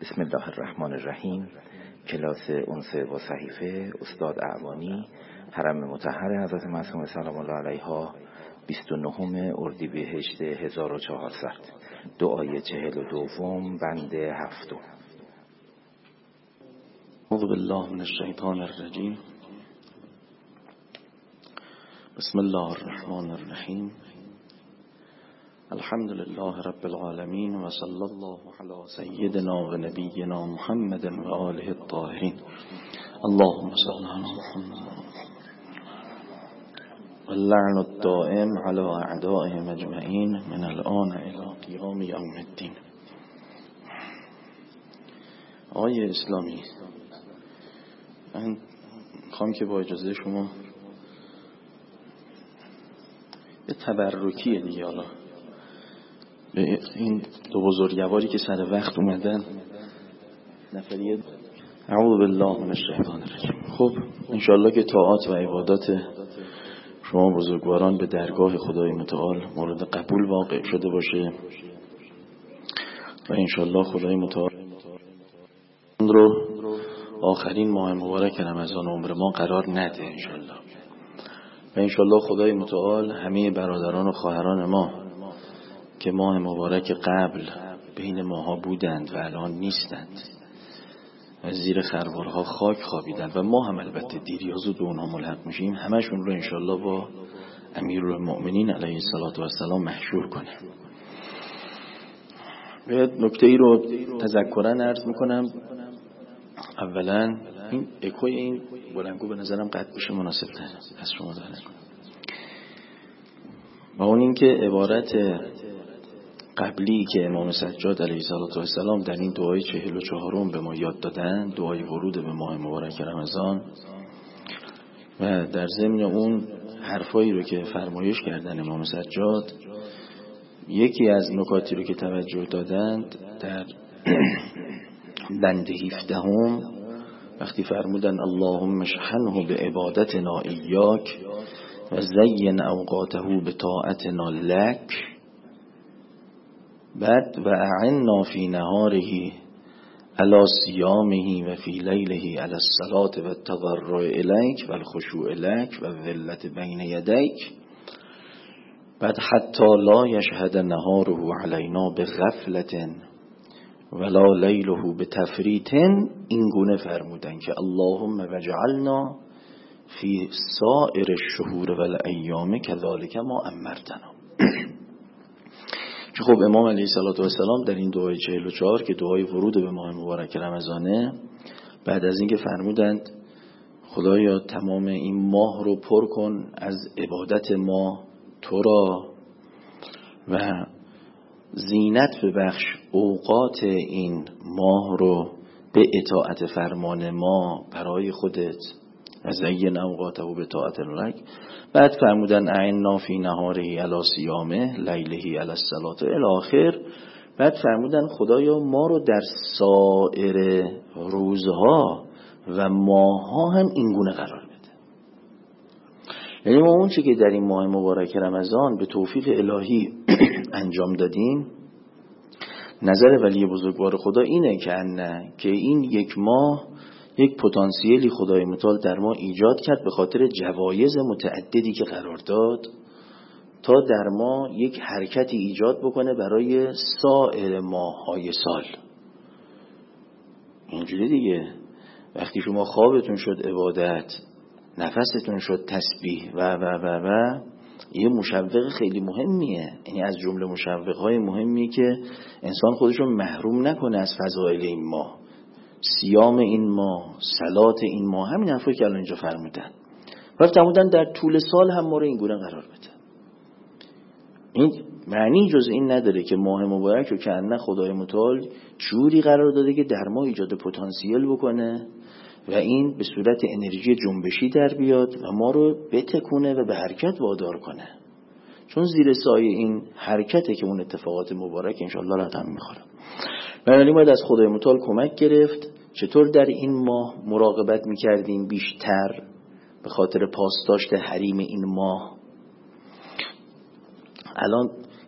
بسم الله الرحمن الرحیم. کلاس انس با صحیفه استاد اعوانی، حرم مطهر حضرت معصومه سلام الله علیها، 29 اردیبهشت 1400. دعای 42 بند 7. اعوذ بالله من الشیطان الرجیم. بسم الله الرحمن الرحیم. الحمد لله رب العالمین و صلی الله علی سیدنا و نبینا محمد و آله الطاهرین. اللهم صل علی محمد واللعن الدائم علی اعدائهم اجمعین من الان الی قیام یوم الدین. آقای اسلامی، من میخوام که با اجازه شما به تبرکی دیگه، حالا به این دو بزرگواری که سر وقت اومدن نفریه. اعوذ بالله من الشیطان الرجیم. خب انشاءالله که طاعات و عبادات شما بزرگواران به درگاه خدای متعال مورد قبول واقع شده باشه و انشاءالله خدای متعال اون رو آخرین ماه مبارک رمضان عمر ما قرار نده انشاءالله. و انشاءالله خدای متعال همه برادران و خواهران ما که ماه مبارک قبل بین ماها بودند و الان نیستند و زیر خروارها خاک خوابیدند و ما هم البته دیریازو به اونها ملحق میشیم، همشون رو انشاءالله با امیرالمؤمنین علیه السلام محشور کنه. به نکته ای رو تذکرا عرض میکنم. اولا این اکوی این بلنگو به نظرم قطع بشه مناسب تر از شما داره و اون این که عبارت قبلی که امام سجاد علیه السلام در این دعای 44 به ما یاد دادن، دعای ورود به ماه مبارک رمضان، و در ضمن اون حرفایی رو که فرمایش کردن امام سجاد، یکی از نکاتی رو که توجه دادند در بند 17 وقتی فرمودن اللهم اشحنه به عبادتنا ایاک و زین اوقاته به طاعتنا لک، بعد و اعنا فی نهاره علی صیامه و فی لیله علی الصلاة و التضرع الیک و الخشوع الیک و الذلة بین یدیک، بعد حتی لا یشهد نهاره علینا بغفلة ولا لیله بتفریط. این گونه فرمودن که اللهم وجعلنا فی سائر الشهور و الایام کذالک ما امرتنا. که خب امام علیه السلام در این دعای 44 که دعای ورود به ماه مبارک رمضانه، بعد از اینکه فرمودند خدایا تمام این ماه رو پر کن از عبادت ما تو را و زینت ببخش اوقات این ماه رو به اطاعت فرمان ما برای خودت و زین اوقاته به طاعت لک. بعد فرمودن اعنا فی نهاره علی صیامه لیله علی الصلاة الی آخر. بعد فرمودن خدایا ما رو در سایر روزها و ماهها هم این گونه قرار بده. یعنی ما اون چی که در این ماه مبارک رمضان به توفیق الهی انجام دادیم، نظر ولی بزرگوار خدا اینه که این یک ماه یک پتانسیلی خدای متعال در ما ایجاد کرد به خاطر جوایز متعددی که قرار داد تا در ما یک حرکتی ایجاد بکنه برای سایر ماه‌های سال. اینجوری دیگه وقتی شما خوابتون شد عبادت، نفستون شد تسبیح و یه مشوق خیلی مهمیه، یعنی از جمله مشوق‌های مهمیه که انسان خودشو محروم نکنه از فضائل این ماه، صیام این ماه، صلات این ماه، همین حرفی که الان اینجا فرمودن. فرمودن در طول سال هم ما رو این گونه قرار بده. این معنی جز این نداره که ماه مبارک رو که نه خدای متعال جوری قرار داده که در ما ایجاد پتانسیل بکنه و این به صورت انرژی جنبشی در بیاد و ما رو بتکونه و به حرکت وادار کنه، چون زیر سایه این حرکته که اون اتفاقات مبارک انشاءالله را هم میخوره. بنابراین باید از خدای متعال کمک گرفت. چطور در این ماه مراقبت میکردیم بیشتر به خاطر پاسداشت حریم این ماه؟ الان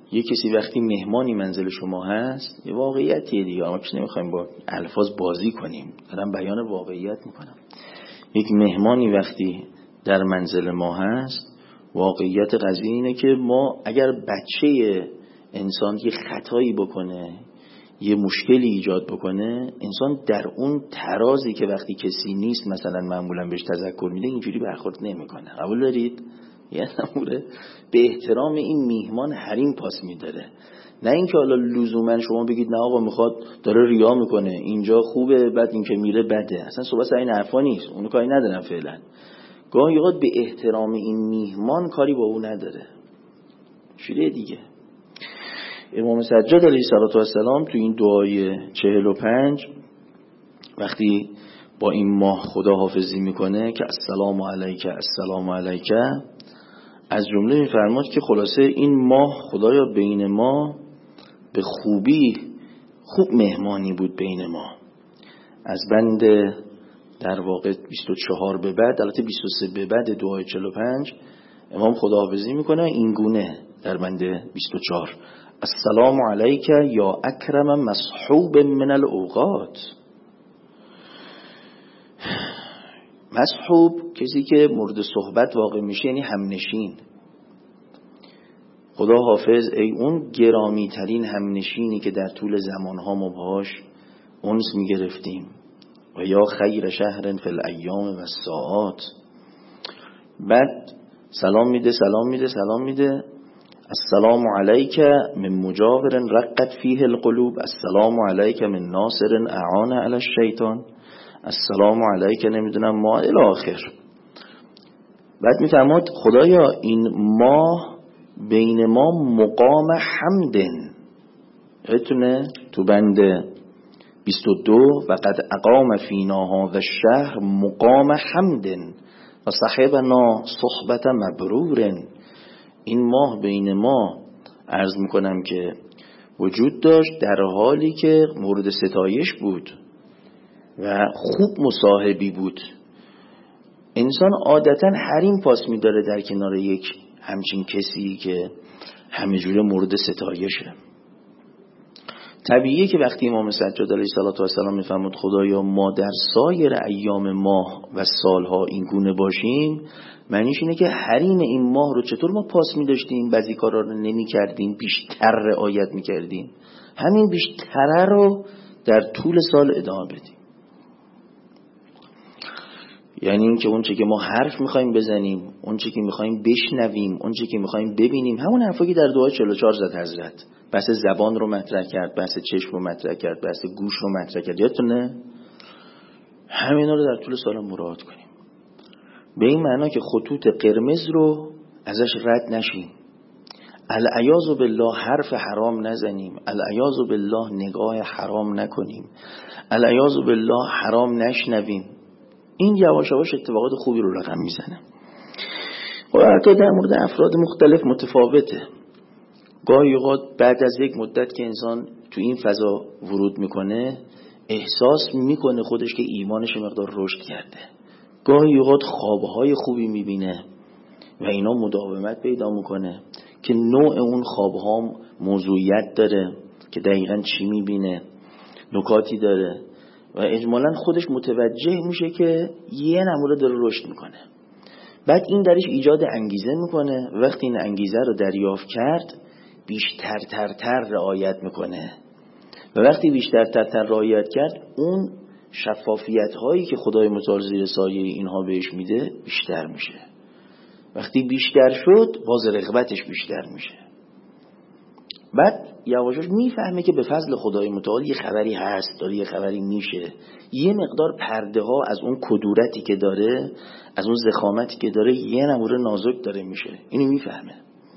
یه کسی وقتی مهمانی منزل شما هست، یه واقعیتیه دیگه، ما که نمیخوایم با الفاظ بازی کنیم، دارم بیان واقعیت میکنم. یک مهمانی وقتی در منزل ما هست، واقعیت قضیه اینه که ما اگر بچه انسان یه خطایی بکنه، یه مشکلی ایجاد بکنه، انسان در اون ترازی که وقتی کسی نیست مثلا معمولا بهش تذکر میده اینجوری برخورد نمیکنه. قبول دارید؟ یه نموره به احترام این میهمان حریم پاس میداره، نه اینکه حالا لزوما شما بگید نه آقا میخواد داره ریا میکنه اینجا خوبه بعد این که میره بده. اصلا صحبت این حرفا نیست، اونو کاری ندارم فعلا. گاهی اوقات به احترام این میهمان کاری با اون نداره. شده دیگه. امام سجاد علیه السلام تو این دعای 45 وقتی با این ماه خداحافظی میکنه که السلام علیک السلام علیک، از جمله میفرماد که خلاصه این ماه خدایا بین ما به خوبی خوب مهمانی بود بین ما. از بند در واقع 24 به بعد، البته 23 به بعد دعای 45 امام خداحافظی میکنه این گونه در بند 24: السلام علیک یا اکرم مصحوب من الاوقات. مصحوب کسی که مورد صحبت واقع میشه، یعنی همنشین. خدا حافظ ای اون گرامی ترین همنشینی که در طول زمانها ما باهاش انس میگرفتیم. و یا خیر شهر فی الایام و الساعات. بعد سلام میده السلام علیک من مجاور رقت فیه القلوب، السلام علیک من ناصر اعان علی الشیطان، السلام علیک نمیدونم ما الی آخر. بعد میفرماد خدایا این ماه بین ما مقام حمدن. یادتونه تو بند 22 و قد اقام فینا هذا الشهر مقام حمدن و صحبنا صحبت مبرورن. این ماه بین ما عرض میکنم که وجود داشت در حالی که مورد ستایش بود و خوب مصاحبی بود. انسان عادتا حریم پاس میداره در کنار یک همچین کسی که همه جوره مورد ستایشه. طبیعیه که وقتی امام سجاد علیه السلام میفرمود خدایا ما در سایر ایام ماه و سالها این گونه باشیم، معنیش اینه که حریم این ماه رو چطور ما پاس می‌داشتیم، بعضی کارا رو نمی‌کردیم، بیشتر رعایت می‌کردیم، همین بیشتره رو در طول سال ادامه بدیم. یعنی این که اونچه که ما حرف می‌خوایم بزنیم، اونچه که می‌خوایم بشنویم، اونچه که می‌خوایم ببینیم، همون حرفی که در دعای 44 زد حضرت. بحث زبان رو مطرح کرد، بحث چشم رو مطرح کرد، بحث گوش رو مطرح کرد. یادتونه؟ همینا رو در طول سال مراعات کنیم. به این معنا که خطوط قرمز رو ازش رد نشیم. العیاذ بالله حرف حرام نزنیم، العیاذ بالله نگاه حرام نکنیم، العیاذ بالله حرام نشنویم. این یواش یواش اتفاقات خوبی رو رقم میزنه. و حتی در مورد افراد مختلف متفاوته. گاهی اوقات بعد از یک مدت که انسان تو این فضا ورود میکنه احساس میکنه خودش که ایمانش مقدار رشد کرده. گاهی اوقات خوابهای خوبی میبینه و اینا مداومت پیدا میکنه که نوع اون خوابها موضوعیت داره، که دقیقاً چی میبینه، نکاتی داره و اجمالاً خودش متوجه میشه که یه نموره داره رشد میکنه. بعد این درش ایجاد انگیزه میکنه. وقتی این انگیزه رو دریافت کرد بیشتر رعایت میکنه و وقتی بیشتر رعایت کرد اون شفافیت هایی که خدای متعال زیر سایه اینها بهش میده بیشتر میشه. وقتی بیشتر شد باز رغبتش بیشتر میشه. بعد یواشاش میفهمه که به فضل خدای متعال یه خبری هست، داره یه خبری میشه، یه مقدار پرده ها از اون کدورتی که داره، از اون ضخامتی که داره یه نموره نازک داره میشه. اینو میفهمه.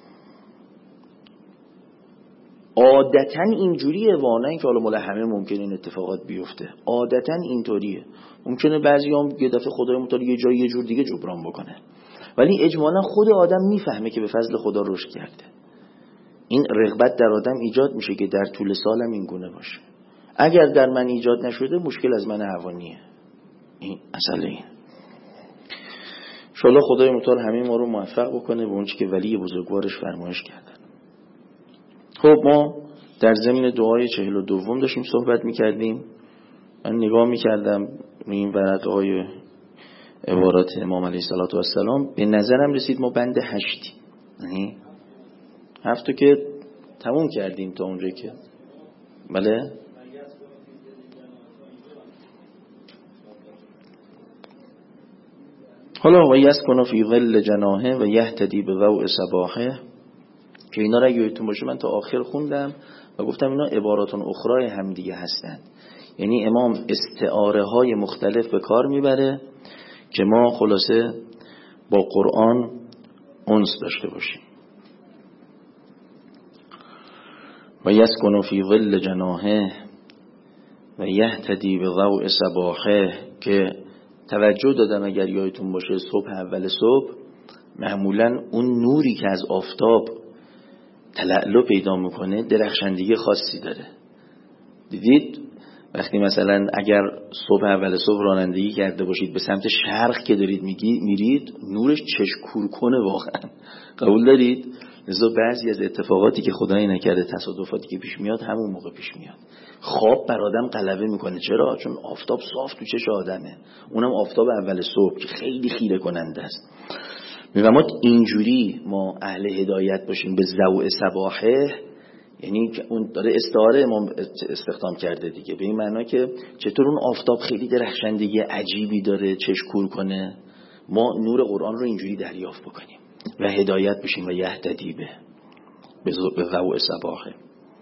عادتا اینجوریه، واقعا که حالا ملهمه ممکنه این اتفاقات بیفته، عادتا اینطوریه. ممکنه بعضیام یه دفعه خدای متعال یه جای یه جور دیگه جبران بکنه، ولی اجمالا خود آدم میفهمه که به فضل خدا رشد کرده. این رغبت در آدم ایجاد میشه که در طول سالم این گونه باشه. اگر در من ایجاد نشده مشکل از من روانیه. این اصل این. انشاءالله خدای متعال همه ما رو موفق بکنه به اون چیزی که ولی بزرگوارش فرمایش کردن. خب ما در ضمن دعای 42 داشتیم صحبت میکردیم. من نگاه میکردم این ورقه های عبارات امام علیه السلام، به نظرم رسید ما بند 8 یعنی 7 که تموم کردیم تا اونجایی که بله. حالا و یسکن فی ظل جناحه و یهتدی بضوء صباحه، که اینا را یادتون باشه من تا آخر خوندم و گفتم اینا عباراتون اخرای هم دیگه هستند. یعنی امام استعاره های مختلف به کار میبره که ما خلاصه با قرآن انس داشته باشیم. و یسکن فی ظل جناحه و یهتدی بضوء صباحه، که توجه دادم اگر یادتون باشه صبح اول صبح معمولا اون نوری که از آفتاب تلألؤ پیدا میکنه درخشندگی خاصی داره. دیدید وقتی مثلا اگر صبح اول صبح رانندگی کرده باشید به سمت شرق که دارید میرید نورش چشم کنه واقعا، قبول دارید؟ لذا بعضی از اتفاقاتی که خدایی نکرده تصادفاتی که پیش میاد همون موقع پیش میاد. خواب بر آدم غلبه میکنه. چرا؟ چون آفتاب صاف تو چش آدمه، اونم آفتاب اول صبح که خیلی خیره کننده است. میگم اینجوری ما اهل هدایت باشیم به ضوء صباحه، یعنی که اون داره استعاره ما استخدام کرده دیگه، به این معنا که چطور اون آفتاب خیلی درخشندگی عجیبی داره چشم کور کنه، ما نور قرآن رو اینجوری دریافت بکنیم و هدایت بشیم و یهتدی به ضوء صباحه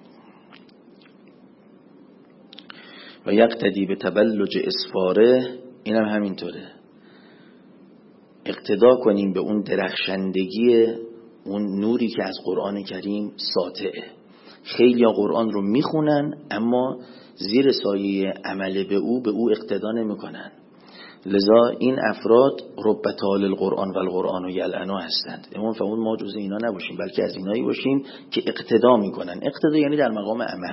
و یقتدی به تبلج اسفاره. اینم همینطوره، اقتدا کنیم به اون درخشندگی اون نوری که از قرآن کریم ساطعه. خیلی ها قرآن رو میخونن اما زیر سایه عمل به او اقتدا نمیکنن. لذا این افراد ربطال القرآن و القرآن یلعنا هستند. امام فرمود ما جز اینا نباشیم بلکه از اینایی باشیم که اقتدا میکنن. اقتدا یعنی در مقام عمل.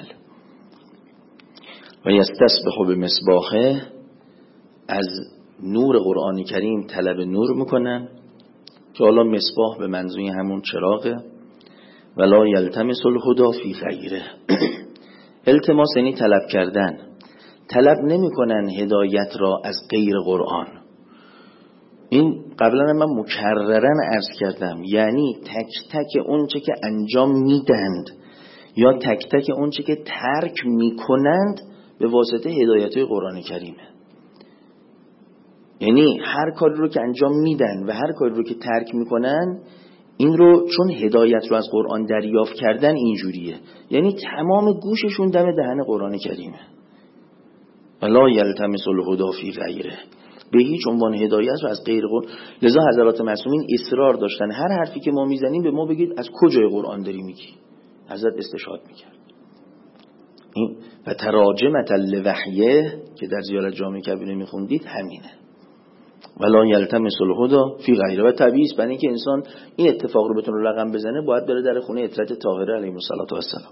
و یستسبح بمصباحه، از نور قرآن کریم طلب نور میکنن که حالا مصباح به منظوری همون چراغه. ولا یلتمس الهدى فی غیره، التماس یعنی طلب کردن، طلب نمیکنن هدایت را از غیر قرآن. این قبلا من مکررن عرض کردم، یعنی تک تک اون چه که انجام میدند یا تک تک اون چه که ترک میکنند به واسطه هدایت قرآن کریمه. یعنی هر کاری رو که انجام میدن و هر کاری رو که ترک میکنن این رو چون هدایت رو از قرآن دریافت کردن اینجوریه، یعنی تمام گوششون دم دهن قرآن کریمه. ولا یلتمس الهدى فی غیره، به هیچ عنوان هدایت رو از غیر قرآن. لذا حضرات معصومین اصرار داشتن هر حرفی که ما میزنیم به ما بگید از کجای قرآن داری میگی. حضرت استشهاد میکرد. این و تراجمت لوحیه که در زیارت جامع کبیره میخوندید همینه. ولا یلتمس الهدى فی غیره. و طبیعی است برای اینکه انسان این اتفاق رو بتونه رقم بزنه باید بره در خونه اطرت طاهره علیه السلام.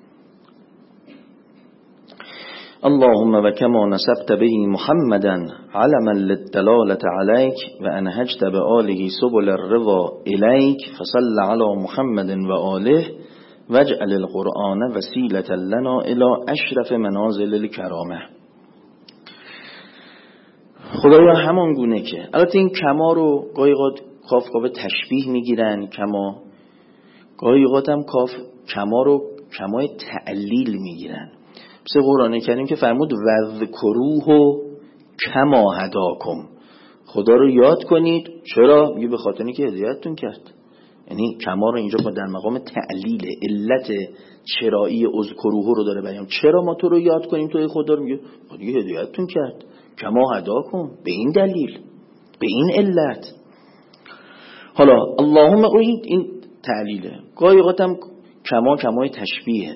اللهم و کما نسبت به محمدا علما للدلاله علیک و انهجت به آله سبل الرضا الیک فصل علی محمد و آله واجعل القرآن وسیلة لنا الى اشرف منازل الکرامه. خدایا همان گونه که البته این کما رو گاهی اوقات کاف تشبیه میگیرن، کما گاهی اوقات هم کما رو کمای تعلیل میگیرن. مثل قرآن کریم که فرمود وذکروه کما هداکم، خدا رو یاد کنید. چرا؟ میگه به خاطر اینکه هدایتتون کرد. یعنی کما رو اینجا در مقام تعلیل، علت چرایی اذکروه رو داره بیان. چرا ما تو رو یاد کنیم؟ توی خدا رو میگه دیگه هدایتتون کرد. کما هداکم، به این دلیل، به این علت. حالا اللهم این تعلیله. گاهی اوقات هم کمای تشبیه.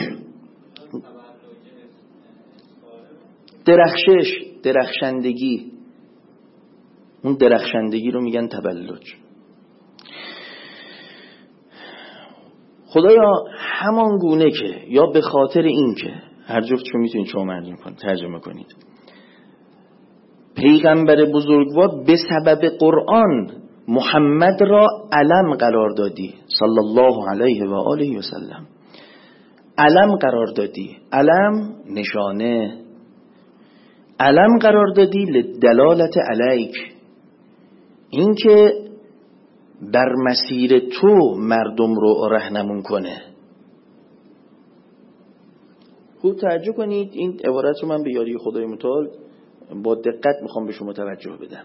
درخشندگی، اون درخشندگی رو میگن تبلج. خدایا همان گونه که یا به خاطر این که هر جفتشو میتونید شما ترجمه کنید، پیغمبر بزرگوار به سبب قرآن محمد را علم قرار دادی صلی الله علیه و آله و سلم. علم قرار دادی. علم نشانه، علم قرار دادی لدلالت علیک، این که بر مسیر تو مردم رو راهنمون کنه. خوب توجه کنید، این عبارت رو من به یاری خدای متعال با دقت میخوام به شما توجه بدم.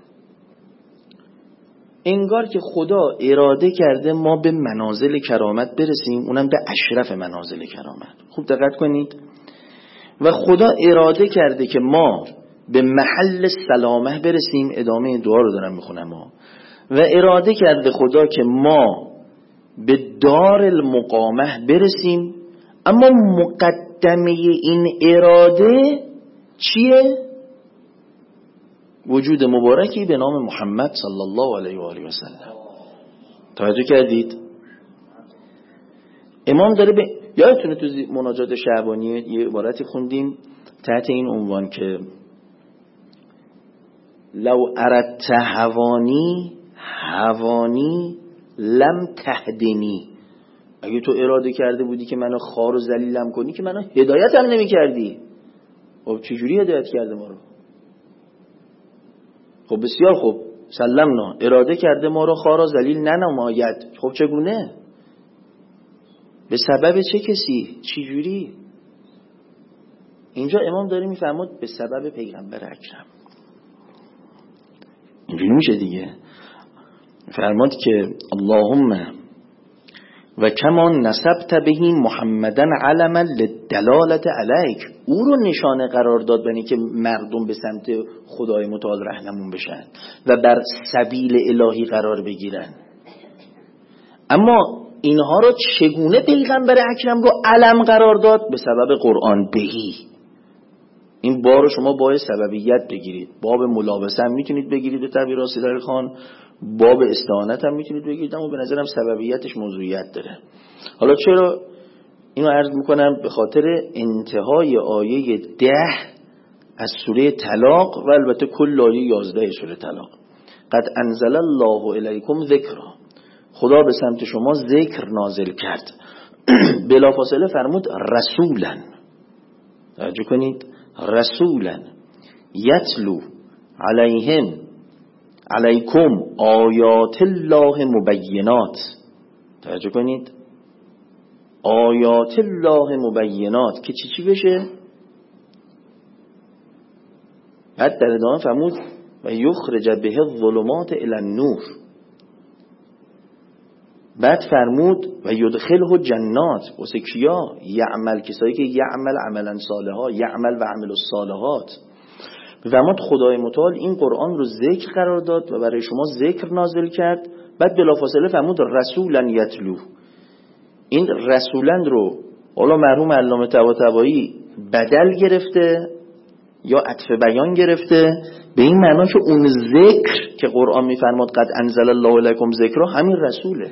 انگار که خدا اراده کرده ما به منازل کرامت برسیم، اونم به اشرف منازل کرامت. خوب دقت کنید. و خدا اراده کرده که ما به محل سلامه برسیم. ادامه دعا رو دارم میخونم. و اراده کرده خدا که ما به دار المقامه برسیم، اما مقدمه این اراده چیه؟ وجود مبارکی به نام محمد صلی الله علیه و آله و سلم. توجه کردید؟ امام داره یادتونه تو مناجات شعبانی یه عبارتی خوندیم تحت این عنوان که لو اردت هوانی لم تهدنی، اگه تو اراده کرده بودی که منو خوار و ذلیلم کنی که منو هدایتم نمی کردی. خب چجوری هدایت کرده ما رو؟ خب بسیار خوب، سلمنا، اراده کرده ما رو خوار و ذلیل ننماید. خب چگونه؟ به سبب چه کسی؟ چجوری؟ اینجا امام داره میفرماد به سبب پیغمبر اکرم. اینجوری میشه دیگه. فرماد که اللهم و کما نسبت بهی محمدن علما للدلالت علیک، او رو نشانه قرار داد برای که مردم به سمت خدای متعال راهنمون بشن و بر سبیل الهی قرار بگیرن. اما اینها رو چگونه پیغمبر اکرم رو علم قرار داد؟ به سبب قرآن بهی. این بار رو شما باید سببیت بگیرید. باب ملابسه هم میتونید بگیرید به تعبیر راسیدار خان، باب استعانت هم میتونید بگیرید، اما به نظرم سببیتش موضوعیت داره. حالا چرا اینو عرض میکنم؟ به خاطر انتهای آیه 10 از سوره طلاق و البته کل آیه 11 سوره طلاق. قد انزل الله الیکم ذکرا، خدا به سمت شما ذکر نازل کرد. بلافاصله فرمود رسولا. توجه کنید، رسولا یتلو علیکم آیات الله مبینات. توجه کنید، آیات الله مبینات که چی بشه؟ بعد در ادامه فرمود و یخرج به الظلمات الی النور. بعد فرمود و یدخله جنات، واسه کیا؟ یعمل، کسایی که یعمل عملا صالحا، یعمل و عمل الصالحات. فرمود خدای متعال این قرآن رو ذکر قرار داد و برای شما ذکر نازل کرد. بعد بلافاصله فرمود رسولا یتلو. این رسولا رو حالا مرحوم علامه طباطبایی بدل گرفته یا عطف بیان گرفته به این معنا که اون ذکر که قرآن میفرماد قد انزل الله الیکم ذکرا همین رسوله.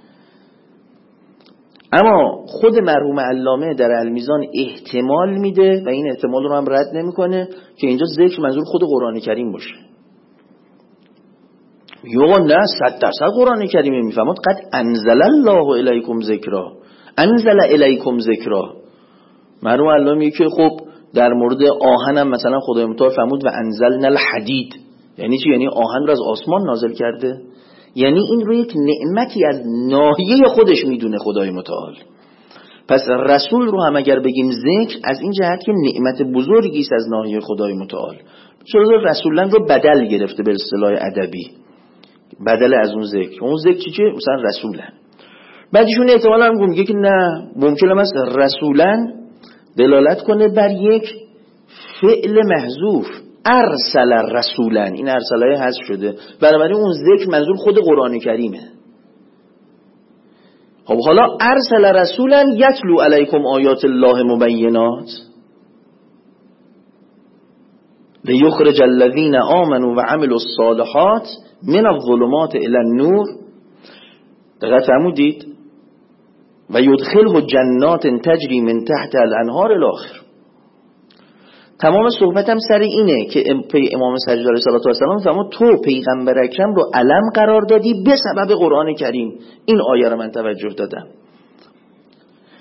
اما خود مرحوم علامه در المیزان احتمال میده و این احتمال رو هم رد نمیکنه که اینجا ذکر منظور خود قرآن کریم باشه. یا نه 100% قرآن کریم میفهمد قد انزل الله الیکم ذکرا، انزل الیکم ذکرا. مرحوم علامه میگه که خب در مورد آهن هم مثلا خدای متعال فرمود و انزلنا الحدید، یعنی چی؟ یعنی آهن رو از آسمان نازل کرده، یعنی این رو یک نعمتی از ناحیه خودش میدونه خدای متعال. پس رسول رو هم اگر بگیم ذکر، از این جهت که نعمت بزرگی است از ناحیه خدای متعال. چرا رسولن رو بدل گرفته به اصطلاح ادبی، بدل از اون ذکر. اون ذکر چیه؟ مثلا رسولن. بعدشون احتمالاً هم میگه که نه، ممکنه مثلا رسولن دلالت کنه بر یک فعل محذوف، ارسل رسولا. این ارسلای حذف شده، بنابراین اون ذکر منظور خود قرآن کریمه. خب حالا ارسل رسولا یتلو علیکم آیات الله مبینات لیخرج الذین آمنوا و عملوا الصالحات من الظلمات الی النور. دقیق فرمودید؟ و یدخله جنات تجری من تحت الانهار الاخر. تمام صحبتم سر اینه که امام سجاد علیه السلام فرمود تو پیغمبر اکرم رو علم قرار دادی به سبب قرآن کریم. این آیه رو من توجه دادم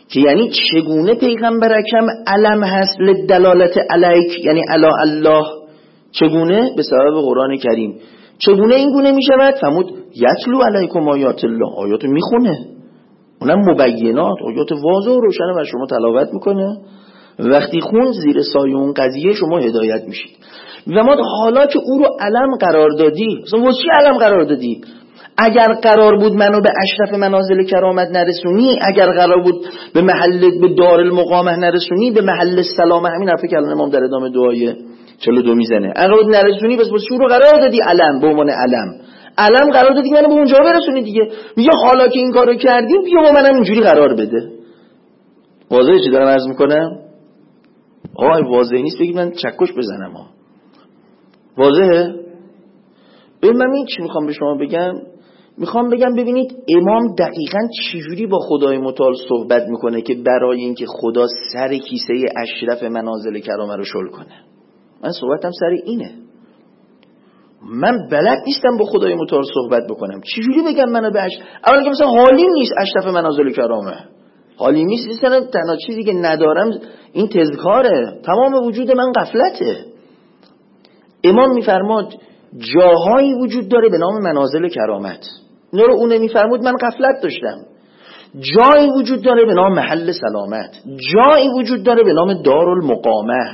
که یعنی چگونه پیغمبر اکرم علم هست لدلالت علیک، یعنی علی الله، چگونه؟ به سبب قرآن کریم. چگونه این گونه می شود؟ فرمود یتلو علیکم آیات الله، آیات میخونه، اونم مبینات، آیات واضح و روشن و شما تلاوت میکنه. وقتی خون زیر سایه اون قضیه شما هدایت میشید. و ما حالا که او رو علم قرار دادی، مثلا واسه چی علم قرار دادی؟ اگر قرار بود منو به اشرف منازل کرامت نرسونی، اگر قرار بود به محل، به دار المقامه نرسونی، به محل سلامه، همین حرفی که الان امام در ادامه دعای 42 میزنه، اگر بود نرسونی بس واسه چی رو قرار دادی علم؟ به عنوان علم قرار دادی منو به اونجا برسونی دیگه. میگه حالا که این کارو کردیم بیا با منم اینجوری قرار بده. واضحه چی دارم عرض میکنم؟ آهای واضح نیست بگید من چکش بزنم ها. واضحه؟ ببین من این چی میخوام به شما بگم؟ میخوام بگم ببینید امام دقیقاً چجوری با خدای متعال صحبت میکنه که برای اینکه خدا سر کیسه اشرف منازل کرامه رو شل کنه. من صحبتم سر اینه. من بلد نیستم با خدای متعال صحبت بکنم. چجوری بگم منو به اولا که مثلا حالیم نیست اشرف منازل کرامه، حالیم نیست، تنها چیزی که ندارم این تذکاره، تمام وجود من غفلته. امام میفرماد جاهایی وجود داره به نام منازل کرامت، اینا رو اون میفرمود من غفلت داشتم. جایی وجود داره به نام محل سلامت، جایی وجود داره به نام دارالمقامه.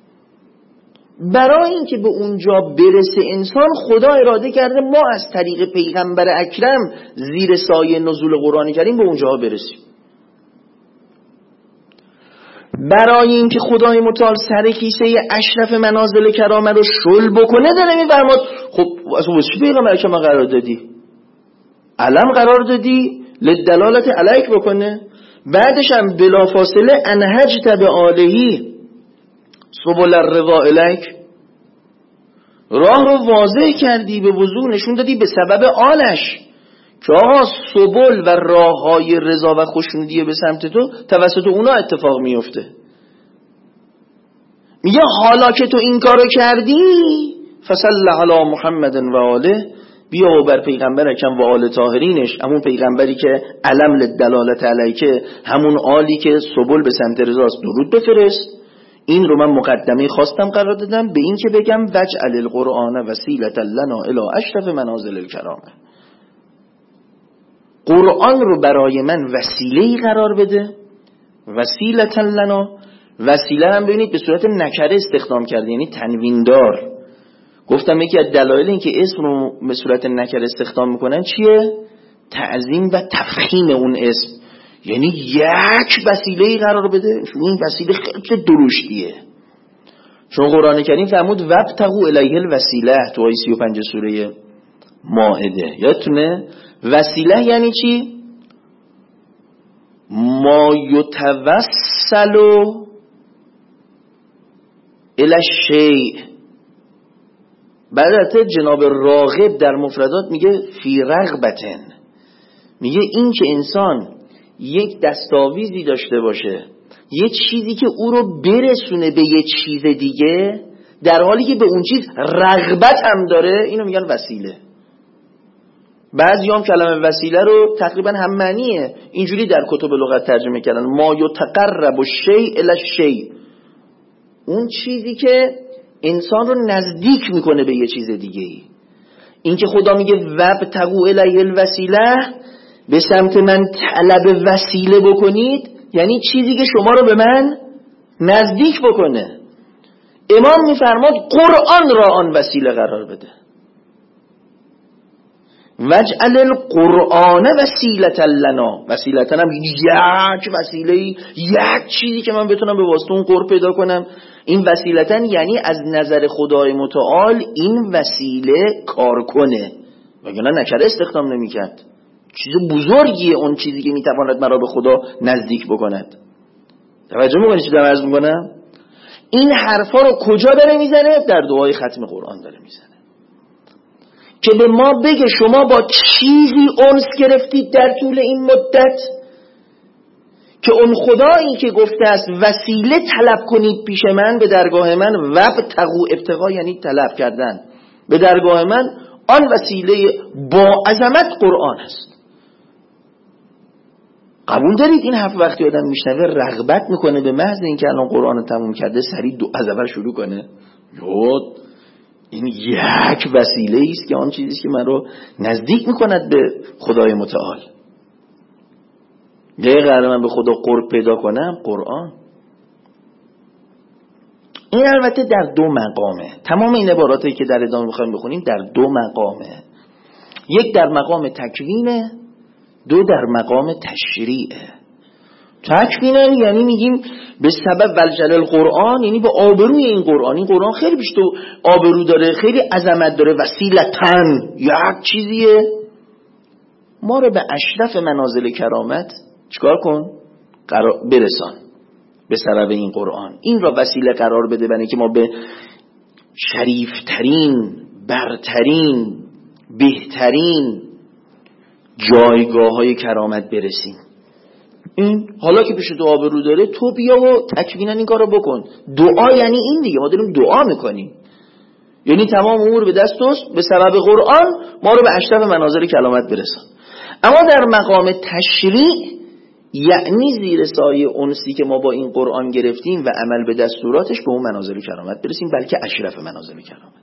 برای اینکه به اونجا برسه انسان، خدا اراده کرده ما از طریق پیغمبر اکرم زیر سایه نزول قرآن کریم به اونجا برسیم. برای اینکه خدای متعال سر کیسه اشرف منازل کرامه رو شل بکنه داره میفرماد خب اصلا واسه چی پیغمبر اکرم قرار دادی؟ علم قرار دادی لدلالت علیک بکنه. بعدش هم بلافاصله انهجت به آلهی سبل الرضا الیک، راه رو واضح کردی، به وضوح نشون دادی به سبب آلش که آقا سبل و راههای رضا و خوشنودی به سمت تو توسط اونا اتفاق میفته. میگه حالا که تو این کارو کردی فصل علی محمد و آله، بیا و بر پیغمبر اکرم و آل طاهرینش، همون پیغمبری که علم لدلالت علیکه، همون آلی که سبل به سمت رضاست، درود بفرست. این رو من مقدمه خواستم قرار دادم به این که بگم وجعل القرآن وسیلة لنا الی اشرف منازل الکرامه، قرآن رو برای من وسیله‌ای قرار بده. وسیلة لنا، وسیله هم ببینید به صورت نکره استخدام کرده، یعنی تنوین دار. گفتم یکی از دلایل این که اسم رو به صورت نکره استخدام میکنن چیه؟ تعظیم و تفخیم اون اسم، یعنی یک وسیله‌ای قرار بده. این وسیله خیلی درشتیه، چون قرآن کریم فرمود وابتغوا الیه الوسیله تو آیه 35 سوره مائده. یادتونه وسیله یعنی چی؟ ما یتوسل الی الشیء. بعد جناب راغب در مفردات میگه فی رغبتن، میگه این که انسان یک دستاویزی داشته باشه، یه چیزی که او رو برسونه به یه چیز دیگه، در حالی که به اون چیز رغبت هم داره، اینو میگن وسیله. بعضی هم کلمه وسیله رو تقریبا هم معنیه اینجوری در کتب لغت ترجمه کردن، ما یتقرب الشیء الی الشیء، اون چیزی که انسان رو نزدیک میکنه به یه چیز دیگه ای. این که خدا میگه وابتغوا الیه الوسیله، به سمت من طلب وسیله بکنید، یعنی چیزی که شما رو به من نزدیک بکنه. امام میفرماد قرآن را آن وسیله قرار بده. وجعل القرآن وسیلة لنا، وسیلتن هم یک وسیله، یک چیزی که من بتونم به واسطه اون قرب پیدا کنم. این وسیلتن یعنی از نظر خدای متعال این وسیله کار کنه، وگرنه نکره استخدام نمی‌کرد. چیز بزرگیه اون چیزی که میتواند مرا به خدا نزدیک بکند. توجه میکنید چی دارم عرض میکنم؟ این حرفا رو کجا داره میزنه؟ در دعای ختم قرآن داره میزنه که به ما بگه شما با چیزی انس گرفتید در طول این مدت که اون خدایی که گفته است وسیله طلب کنید پیش من به درگاه من، وابتغوا، ابتغا یعنی طلب کردن، به درگاه من آن وسیله با عظمت قرآن است. قبول دارید این حرف وقتی آدم میشنوه رغبت میکنه به محض اینکه الان قرآن تموم کرده سریع از اول شروع کنه؟ یاد این یک وسیله است که آن چیزی که من رو نزدیک میکند به خدای متعال. یه قرار من به خدا قرب پیدا کنم قرآن. این البته در دو مقامه. تمام این عباراتی که در ادامه میخوایم بخونیم در دو مقامه. یک در مقام تکوینه، دو در مقام تشریعه. تکوینه یعنی میگیم به سبب ولجلال قرآن، یعنی به آبروی این قرآن. این قرآن خیلی بیشتر آبرو داره، خیلی عظمت داره، وسیلتن یک چیزیه ما رو به اشرف منازل کرامت چیکار کن؟ برسان به سبب این قرآن. این را وسیله قرار بده برای که ما به شریفترین، برترین، بهترین جایگاه های کرامت برسیم. این حالا که پیش تو آبرو داره تو بیا و تکوینا این کار رو بکن. دعا یعنی این دیگه، ما داریم دعا میکنیم، یعنی تمام امور به دست توست، به سبب قرآن ما رو به اشرف منازل کرامت برسان. اما در مقام تشریع یعنی زیر سایه انسی که ما با این قرآن گرفتیم و عمل به دستوراتش به اون منازل کرامت برسیم، بلکه اشرف منازل کرامت.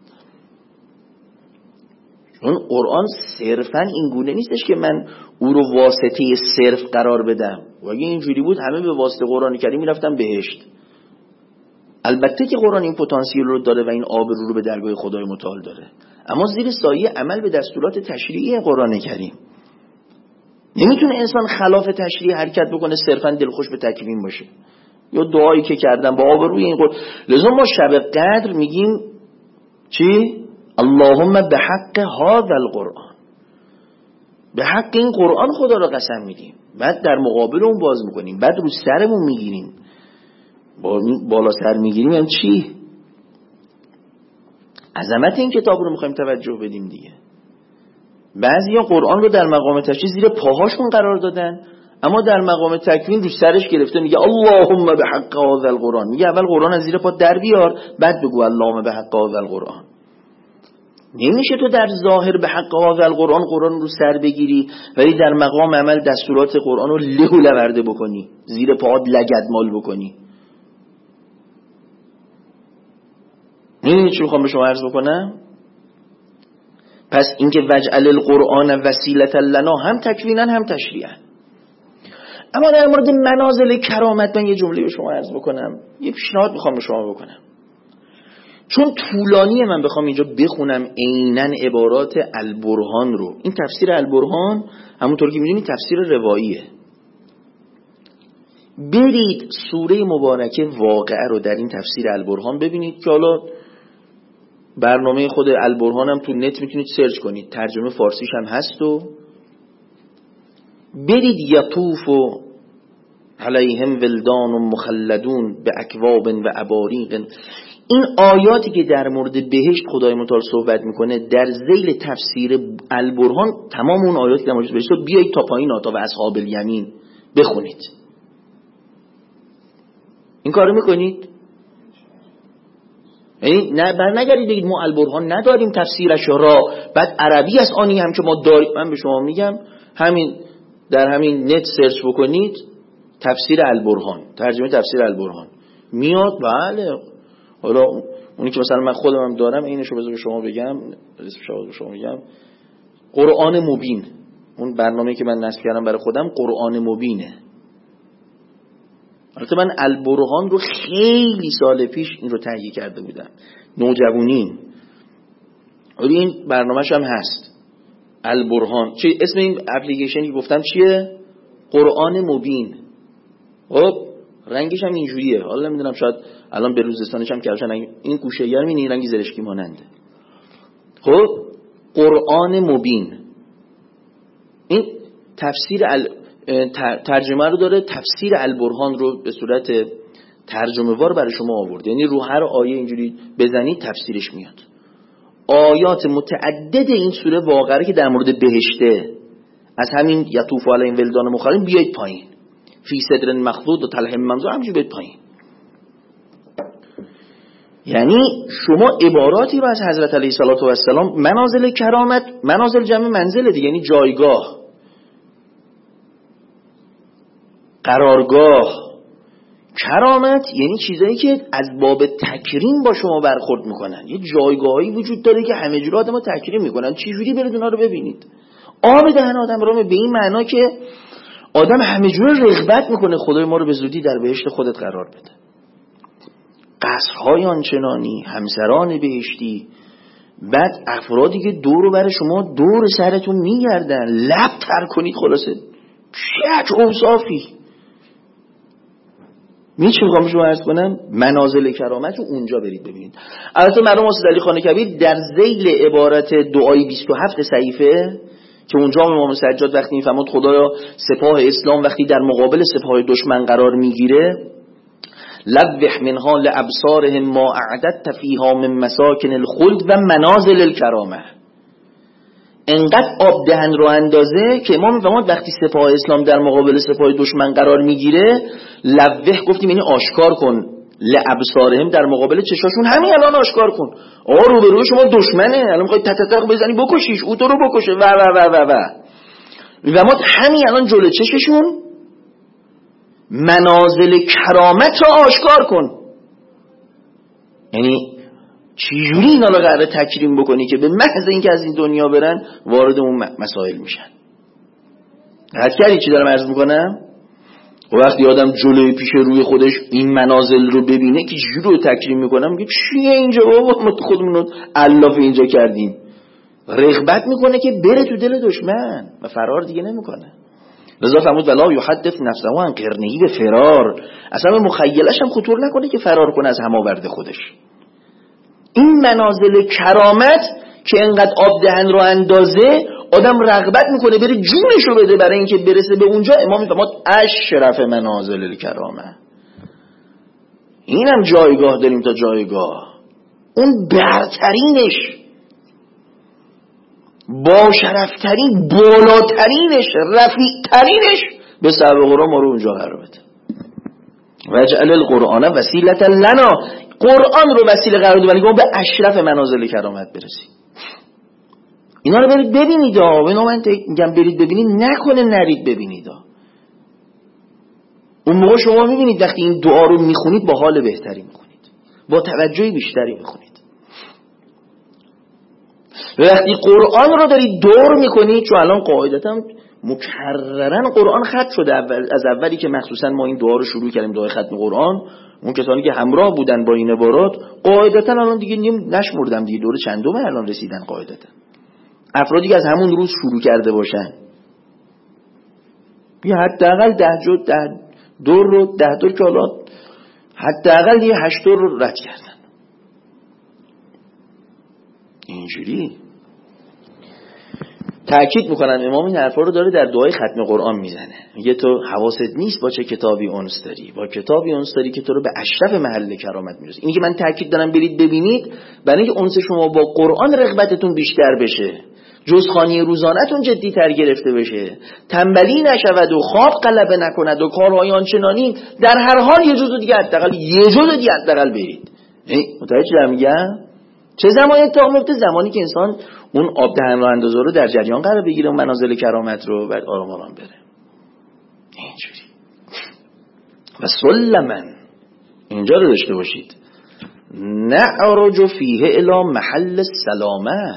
چون قرآن صرفا این گونه نیستش که من او رو واسطه صرف قرار بدم و اگه اینجوری بود همه به واسطه قرآن کریم میرفتن بهشت. البته که قرآن این پتانسیل رو داره و این آبرو رو به درگاه خدای متعال داره، اما زیر سایه عمل به دستورات تشریعی قرآن کریم. نمیتونه انسان خلاف تشریع حرکت بکنه صرفا دلخوش به تکوین باشه یا دعایی که کردن با آبروی این قرآن. لذا ما شب قدر میگیم چی؟ اللهم به حق هذا القرآن، به حق این قرآن خدا را قسم میدیم. بعد در مقابل اون باز میکنیم، بعد رو سرمون میگیریم، بالا سر میگیریم. هم چی؟ عظمت این کتاب رو میخوایم توجه بدیم دیگه. بعضیا قرآن رو در مقام تشریع زیر پاهاشون قرار دادن، اما در مقام تکوین رو سرش گرفته میگه اللهم به حق هذا القرآن. میگه اول قرآن از زیر پا در بیار بعد بگو اللهم به حق هذا القرآن. نمیشه تو در ظاهر به حق هذا القرآن قرآن رو سر بگیری ولی در مقام عمل دستورات قرآن رو له و لورده بکنی، زیر پاهات لگدمال بکنی. میدونی چی میخوام به شما عرض بکنم؟ پس اینکه وجعل القرآن وسیلة لنا هم تکوینا هم تشریعا. اما در مورد منازل کرامت من یه جمله به شما عرض بکنم، یه پیشنهاد میخوام به شما بکنم. چون طولانیه من بخوام اینجا بخونم عیناً عبارات البرهان رو. این تفسیر البرهان همونطور که میدونید تفسیر رواییه. برید سوره مبارکه واقعه رو در این تفسیر البرهان ببینید که حالا برنامه خود البرهان هم تو نت میتونید سرچ کنید، ترجمه فارسیش هم هست. و برید یطوف علیهم ولدان مخلدون به اکواب و اباریق. این آیاتی که در مورد بهشت خدای متعال صحبت میکنه در ذیل تفسیر البرهان، تمام اون آیاتی که در مورد بهشت بیایید تا پایین آتا و اصحاب الیمین بخونید. این کارو میکنید؟ یعنی برنگردید بگید ما البرهان نداریم تفسیرش را، بعد عربی از آنی هم که ما داریم. من به شما میگم همین در همین نت سرچ بکنید تفسیر البرهان، ترجمه تفسیر البرهان میاد. بله حالا اونی که مثلا من خودم هم دارم اینشو بذار به شما بگم، به شما میگم قرآن مبین. اون برنامه‌ای که من نصب کردم برای خودم قرآن مبینه. البته من البرهان رو خیلی سال پیش این رو تهیه کرده بودم، نوجوانیم. ولی این برنامه‌ش هم هست البرهان. چه اسم این اپلیکیشنی که گفتم چیه؟ قرآن مبین. خب رنگش هم اینجوریه، حالا نمیدونم شاید الان به روزستانش هم کردن این گوشه‌ای رو می‌بینی رنگی زرشکی ماننده. خب قرآن مبین این تفسیر ترجمه رو داره، تفسیر البرهان رو به صورت ترجمه وار برای شما آورده. یعنی رو هر آیه اینجوری بزنید تفسیرش میاد. آیات متعدد این سوره واقعه که در مورد بهشته، از همین یطوف علیهم ولدان مخلدون بیاید پایین، فی صدر مخضود و طلح منضود، همینجوری بیاید پایین. یعنی شما عباراتی رو از حضرت علیه السلام، منازل کرامت، منازل جمع منزل دیگه، یعنی جایگاه. قرارگاه. کرامت یعنی چیزایی که از باب تکریم با شما برخورد میکنن. یه جایگاهی وجود داره که همه جوره آدمو تکریم میکنن. چی جوری برید اونا رو ببینید؟ آب دهن آدم رو به این معنا که آدم همه جوره رغبت میکنه خدای ما رو به زودی در بهشت خودت قرار بده. قصرهای آنچنانی، همسران بهشتی، بعد افرادی که دور و بر شما دور سرتون میگردن، لب تر کنید. خلاصه چه اوصافی چی میخوام شما عرض کنم؟ منازل کرامت رو اونجا برید ببینید. البته مرحوم استاد علی خان کبیر در ذیل عبارت دعای 27 صحیفه که اونجا امام سجاد وقتی میفرماد خدایا سپاه اسلام وقتی در مقابل سپاه دشمن قرار میگیره، لوح منها لابصارهم ما اعددت فیها من مساکن الخلد و منازل الکرامه، انقدر آب دهن رو اندازه که امام میفرماد وقتی سپاه اسلام در مقابل سپاه دشمن قرار میگیره، لوح گفتیم یعنی آشکار کن، لابصارهم در مقابل چشاشون همین الان آشکار کن. روبروی شما دشمنه، الان میخوای تتتق بزنی بکشیش، او تو رو بکشه و میفرماد همین الان جلوی چششون منازل کرامت رو آشکار کن. یعنی چجوری اینا رو قراره تکریم بکنی که به محض اینکه از این دنیا برن وارد اون مسائل میشن. حد کردی چی دارم عرض میکنم؟ و وقتی آدم جلوی پیش روی خودش این منازل رو ببینه که چجوری رو تکریم میکنم، میگه چیه اینجا بابا، ما خودمون رو الاف اینجا کردیم. رغبت میکنه که بره تو دل دشمن و فرار دیگه نمیکنه. لذا فرمود ولا یحدث نفسه عن قرنه به فرار، اصلا مخیلش هم خطور نکنه که فرار کنه از هماورد خودش. این منازل کرامت که انقدر آب دهن رو اندازه آدم رغبت میکنه بره جونش رو بده برای اینکه برسه به اونجا. امام میفرماد اشرف منازل الکرامه، اینم جایگاه داریم تا جایگاه، اون برترینش، با شرفترین، بالاترینش، رفیعترینش به سبب قرآن ما رو اونجا قرار بده. وجعل القرآن وسیلة لنا، قرآن رو وسیله قرار بده که به اشرف منازل کرامت برسیم. اینا رو برید ببینید. اینا من میگم برید ببینید، نکنه نرید ببینید. اون موقع شما میبینید وقتی این دعا رو میخونید با حال بهتری میخونید، با توجه بیشتری میخونید. وقتی قرآن رو دارید دور میکنید، چون الان قاعدتا مکررن قرآن ختم شده، از اولی که مخصوصا ما این دعا رو شروع کردیم، دعای ختم قرآن، اون کسانی که همراه بودن با این عبارات قاعدتا الان دیگه نشمردم دیگه دور چندمه الان رسیدن. قاعدتا افرادی که از همون روز شروع کرده باشن، بیا حداقل 10 دور رو 10 دور که حالا حداقل یه 8 دور رو رد کردن. اینجوری تأکید میکنن امام این حرفا رو داره در دعای ختم قرآن میزنه. میگه تو حواست نیست با چه کتابی انس داری، با کتابی انس داری که تو رو به اشرف محل کرامت میرسه. اینی که من تأکید دارم برید ببینید برای اینکه انس شما با قرآن رغبتتون بیشتر بشه، جزخوانی روزانه‌تون جدی‌تر گرفته بشه، تنبلی نشود و خواب غلبه نکند و کارهای آنچنانی، در هر حال یه جزء دیگه حداقل برید. متوجه چی میگم؟ چه زمانی اتفاق میفته؟ زمانی که انسان اون آب دهن و اندازه رو در جریان قرار بگیره، اون منازل کرامت رو بعد آرام آرام بره. اینجوری. و سلمن اینجا رو داشته باشید، نعرج فیه الی محل السلامه.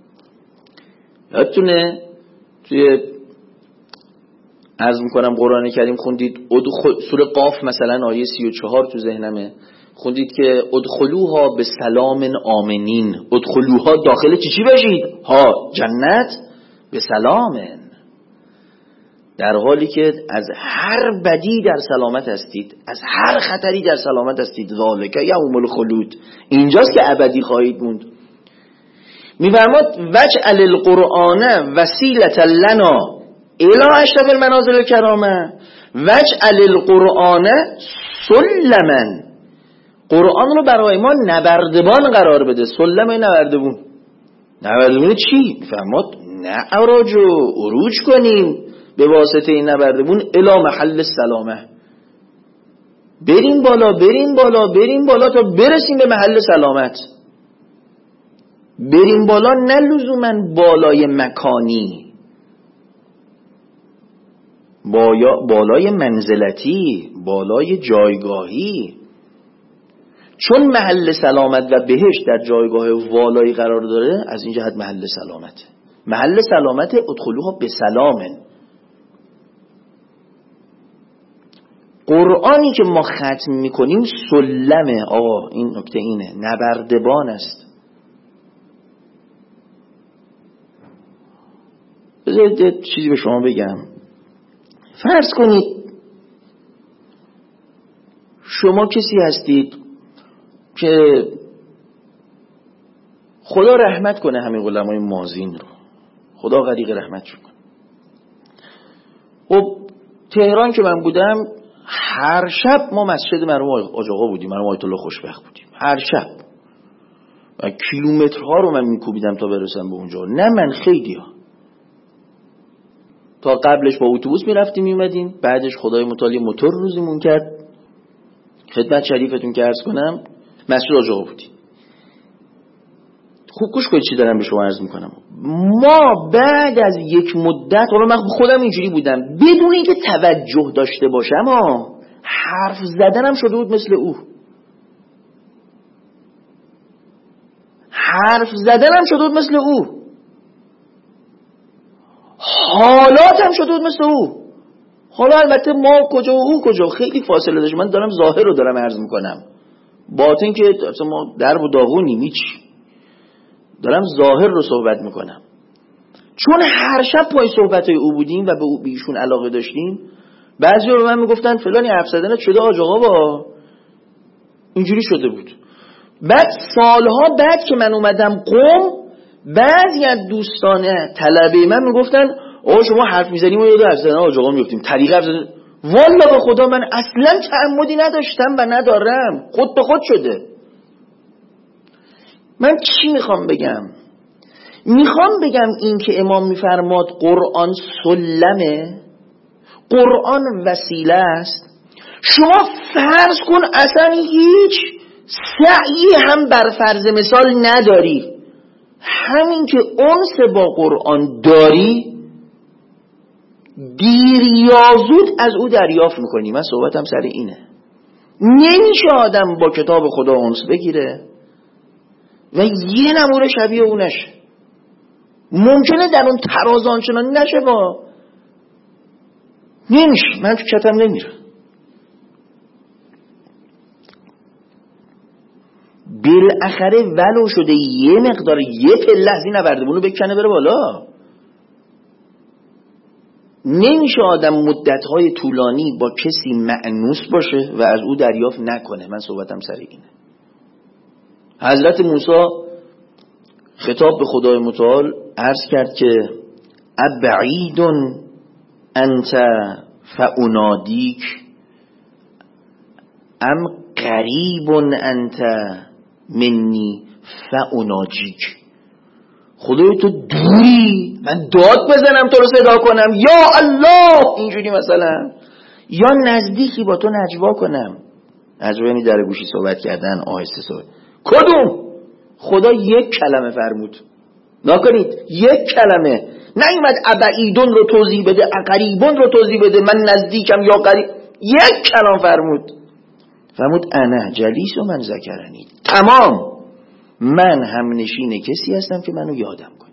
یادتونه توی عرض میکنم قرآن کریم خوندید سوره قاف مثلا آیه 34 تو ذهنمه، خوندید که ادخلوها به سلام آمنین، ادخلوها داخل چی بشید؟ ها جنت به سلامن، در حالی که از هر بدی در سلامت هستید، از هر خطری در سلامت هستید. ذالک یوم الخلود، اینجاست که ابدی خواهید موند. میفرماد وجعل القرآن وسیلة لنا الی اشرف المنازل الکرامه وجعل القرآن سلما، قرآن رو برای ما نبردبان قرار بده. سلم نبردبون، نبردبون چی؟ میفرماد نعرج و عروج کنیم به واسطه این نبردبون الی محل السلامه، بریم بالا بریم بالا بریم بالا تا برسیم به محل سلامت. بریم بالا نه لزوما بالای مکانی، بالای منزلتی، بالای جایگاهی. چون محل سلامت و بهشت در جایگاه والایی قرار داره، از این جهت محل سلامته. محل سلامت ادخلوها به سلامن. قرآنی که ما ختم میکنیم سلمه. آقا این نکته اینه، نبردبان است. بذارید چیزی به شما بگم. فرض کنید شما کسی هستید که خدا رحمت کنه همین علمای مازین رو، خدا غریق رحمتشون کنه. خب تهران که من بودم هر شب ما مسجد مرحوم آج آقا بودیم، مرحوم آیت الله خوشبخت بودیم هر شب و کیلومترها رو من میکوبیدم تا برسم به اونجا. نه من، خیلی ها. تا قبلش با اتوبوس میرفتیم میومدیم، بعدش خدای متعال موتور روزیمون کرد. خدمت شریفتون که عرض کنم مسجد آج آقا بودیم. خوب گوش کنید چی دارم به شما عرض میکنم. ما بعد از یک مدت، حالا من خودم اینجوری بودم بدون اینکه توجه داشته باشم، حرف زدنم شده بود مثل او، حرف زدنم شده بود مثل او، حالاتم شده بود مثل او. حالا البته ما کجا و او کجا خیلی فاصله داشت. من دارم ظاهر رو دارم عرض میکنم، باطن که اصلا ما درب و داغونیم هیچ. دارم ظاهر رو صحبت میکنم. چون هر شب پای صحبتای او بودیم و به ایشون علاقه داشتیم، بعضی به من میگفتن فلانی حرف زدنت شده آج آقا با اینجوری شده بود. بعد سالها بعد که من اومدم قم، بعضی از دوستان طلبه من میگفتن آقا شما حرف میزنیم و یاد حرف زدن آج آقا میگفتیم، طریقه حرف زدن. والله به خدا من اصلا تعمدی نداشتم و ندارم، خود به خود شده. من چی میخوام بگم؟ میخوام بگم این که امام میفرماد قرآن سلمه، قرآن وسیله است. شما فرض کن اصلا هیچ سعی هم بر فرض مثال نداری، همین که انس با قرآن داری دیر یا زود از او دریافت میکنی. من صحبتم سر اینه. نمیشه آدم با کتاب خدا انس بگیره و یه نموره شبیه او نشه. ممکنه در اون تراز آنچنانی نشه، با نمیشه. من تو کتم نمیره. بالاخره ولو شده یه مقدار، یه پله از این نبردبونو بکنه بره بالا. نمیشه آدم مدتهای طولانی با کسی مأنوس باشه و از او دریافت نکنه. من صحبتم سر اینه. حضرت موسی خطاب به خدای متعال عرض کرد که ابعید انت فانادیک ام قریب انت منی فاناجیک. خدای تو دوری، من داد بزنم تو رو صدا کنم یا الله اینجوری مثلا، یا نزدیکی با تو نجوا کنم. نجوا یعنی در گوشی صحبت کردن، آهسته صحبت. کدوم؟ خدا یک کلمه فرمود، نکنید یک کلمه. نیومد ابعیدون رو توضیح بده، قریبون رو توضیح بده، من نزدیکم یا قریب. یک کلام فرمود انا جلیس و من ذکرنی. تمام. من هم نشین کسی هستم که منو یادم کنه.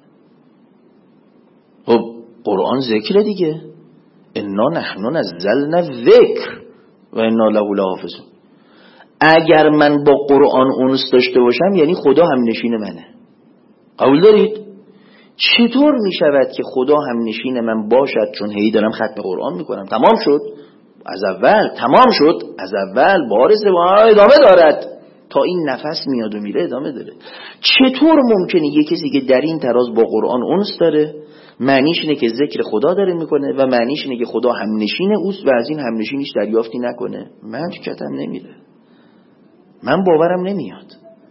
خب قرآن ذکر دیگه. انا نحن نزلنا الذکر و انا له لحافظون. اگر من با قرآن انس داشته باشم یعنی خدا هم نشین منه. قبول دارید؟ چطور می شود که خدا هم نشین من باشد چون هی دارم ختم قرآن میکنم؟ تمام شد از اول، تمام شد از اول، بارز ادامه دارد تا این نفس میاد و میره ادامه داره. چطور ممکنه یه کسی که در این تراز با قرآن انس داره، معنیش اینه که ذکر خدا داره میکنه و معنیش اینه که خدا هم نشین اوست و از این هم نشینیش دریافتی نکنه؟ من چکتم نمیره، من باورم نمیاد.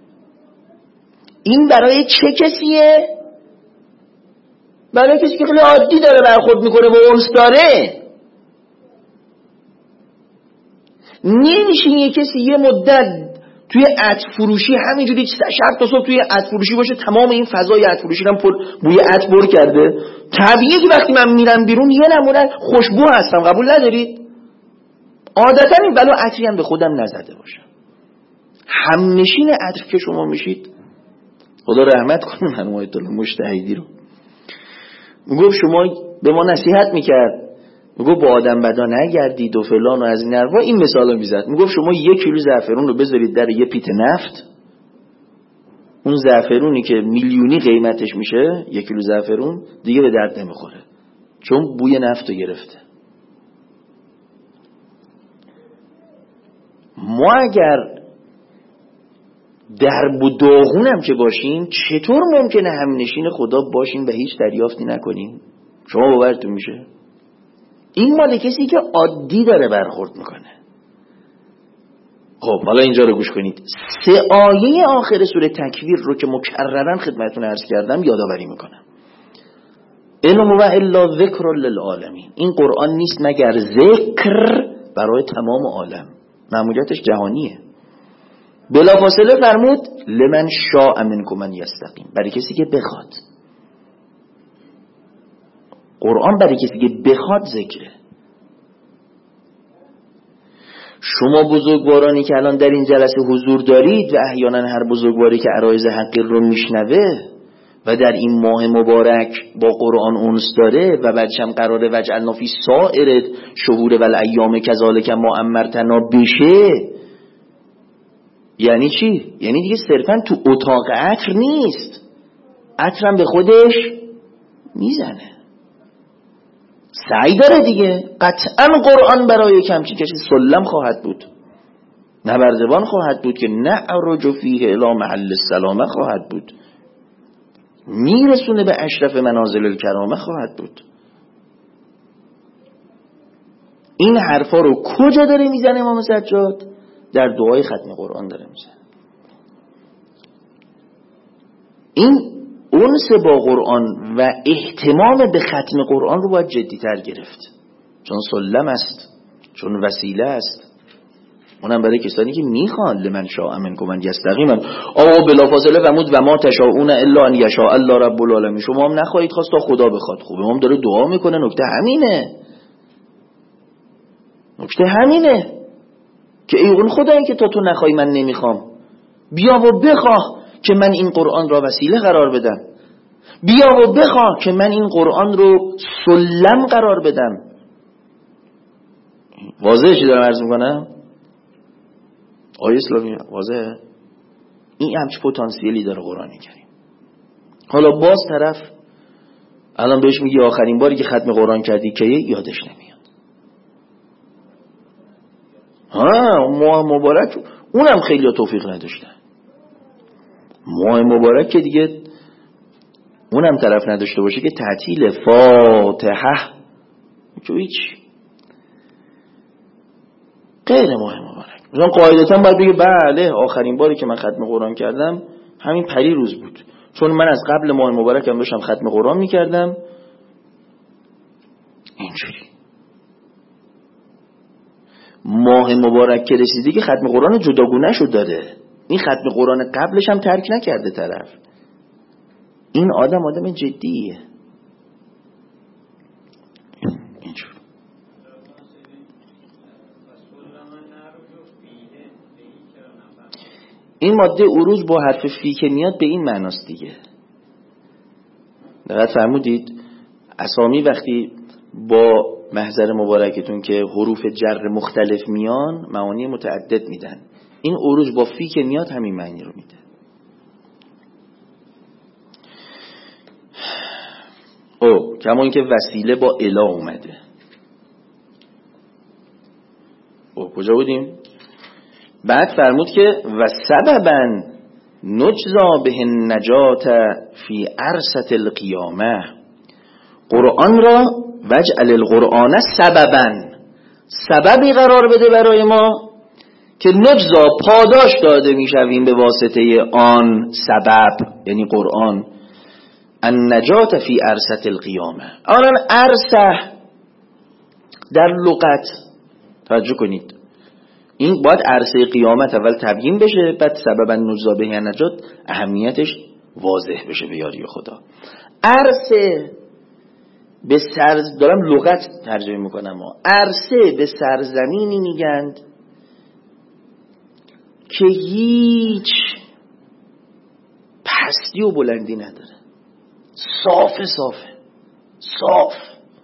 این برای چه کسیه؟ برای کسی که خیلی عادی داره برخورد میکنه با انس داره. نمیشه یه کسی یه مدت توی عطر فروشی همینجوری شب تا صبح توی عطر فروشی باشه، تمام این فضای عطر فروشی هم بوی عطر بر کرده، طبیعیه که وقتی من میرم بیرون یه نمونه خوشبو هستم، قبول ندارید؟ عادتا این بلا عطری هم به خودم نزده باشم. همنشین عطر که شما میشید، خدا رحمت کنه من آیت الله مجتهدی رو، میگفت شما به ما نصیحت میکرد، میگفت با آدم بدا نگردید و فلان و از این حرفا. این مثالا میزد، میگفت شما 1 کیلو زعفرون رو بذارید در یه پیت نفت، اون زعفرونی که میلیونی قیمتش میشه 1 کیلو زعفرون دیگه به درد نمیخوره، چون بوی نفت رو گرفته. ما اگر درب و داغونم که باشیم، چطور ممکنه همنشین خدا باشیم و هیچ دریافتی نکنیم؟ شما باورتون میشه؟ این مال کسی که عادی داره برخورد میکنه. خب حالا اینجا رو گوش کنید. 3 آیه آخر سوره تکویر رو که مکررن خدمتتون عرض کردم یادآوری میکنم. ان هو الا ذکر للعالمین. این قرآن نیست مگر ذکر برای تمام عالم، مأموریتش جهانیه. بلافاصله فرمود لمن شاء منکم من یستقیم، برای کسی که بخواد. قرآن برای کسی که بخواد ذکره. شما بزرگوارانی که الان در این جلسه حضور دارید و احیانا هر بزرگواری که عرایض حقیر رو میشنوه و در این ماه مبارک با قرآن انس داره و بعدشم قراره وجعلنا فی سائر شهور و الایام کذالک ما امرتنا بشه، یعنی چی؟ یعنی دیگه صرفا تو اتاق عطر نیست، عطرم به خودش میزنه، سعی داره دیگه. قطعا قرآن برای کمچی کشی سلم خواهد بود، نبردبان خواهد بود که نعرج فیه الی محل السلامه خواهد بود، میرسونه به اشرف منازل الکرامه خواهد بود. این حرفا رو کجا داره میزنه امام سجاد؟ در دعای ختم قرآن داره میزنه. این انس با قرآن و اهتمام به ختم قرآن رو باید جدی‌تر گرفت، چون سلم است، چون وسیله است، اونم برای کسانی که میخوان. لمن شاء منکم من یستقیم. بلافاصله فرمود و ما تشاءون الا ان یشاء الله رب العالمین. شما هم نخواهید خواست تا خدا بخواد. خب امام داره دعا میکنه، نکته همینه که ای اون خدایی که تا تو نخوای من نمیخوام، بیا و بخواه که من این قرآن را وسیله قرار بدم، بیا و بخواه که من این قرآن رو سلم قرار بدم. واضحه چی دارم عرض میکنم؟ آیه اسلامی واضحه؟ این همچه پتانسیلی داره قرآن کریم. حالا باز طرف الان بهش میگی آخرین باری که ختم قرآن کردی که یادش نمیاد. ماه مبارک اونم خیلی توفیق نداشتن. ماه مبارک که دیگه اونم طرف نداشته باشه که تعطیل فاتحه که هیچ غیر ماه مبارک. مثلا قاعدتا باید بگه بله آخرین باری که من ختم قرآن کردم همین پری روز بود، چون من از قبل ماه مبارک هم داشتم ختم قرآن میکردم. اینجوری ماه مبارک که رسیده که ختم قرآن جداگونه شد داره. این ختم قرآن قبلش هم ترک نکرده طرف. این آدم جدیه. اینجور این ماده عروج با حرف فی که میاد به این معناست دیگه. دقیق فرمودید؟ اسامی وقتی با محضر مبارکتون که حروف جر مختلف میان معانی متعدد میدن. این عروج با فی که میاد همین معنی رو میده. کما اینکه وسیله با اله اومده. کجا بودیم؟ بعد فرمود که و سببا نجزا به النجات فی عرصة القیامه. قرآن را وجعل القرآن سببی قرار بده برای ما که نجزا پاداش داده میشویم به واسطه آن سبب، یعنی قرآن، النجات فی عرصة القیامه. آنان عرصه در لغت توجه کنید، این باید عرصه قیامت اول تبیین بشه، بعد سببا نجزا به النجات اهمیتش واضح بشه به یاری خدا. عرصه دارم لغت ترجمه میکنم، عرصه به سرزمینی میگند که هیچ پستی و بلندی نداره، صافه صاف.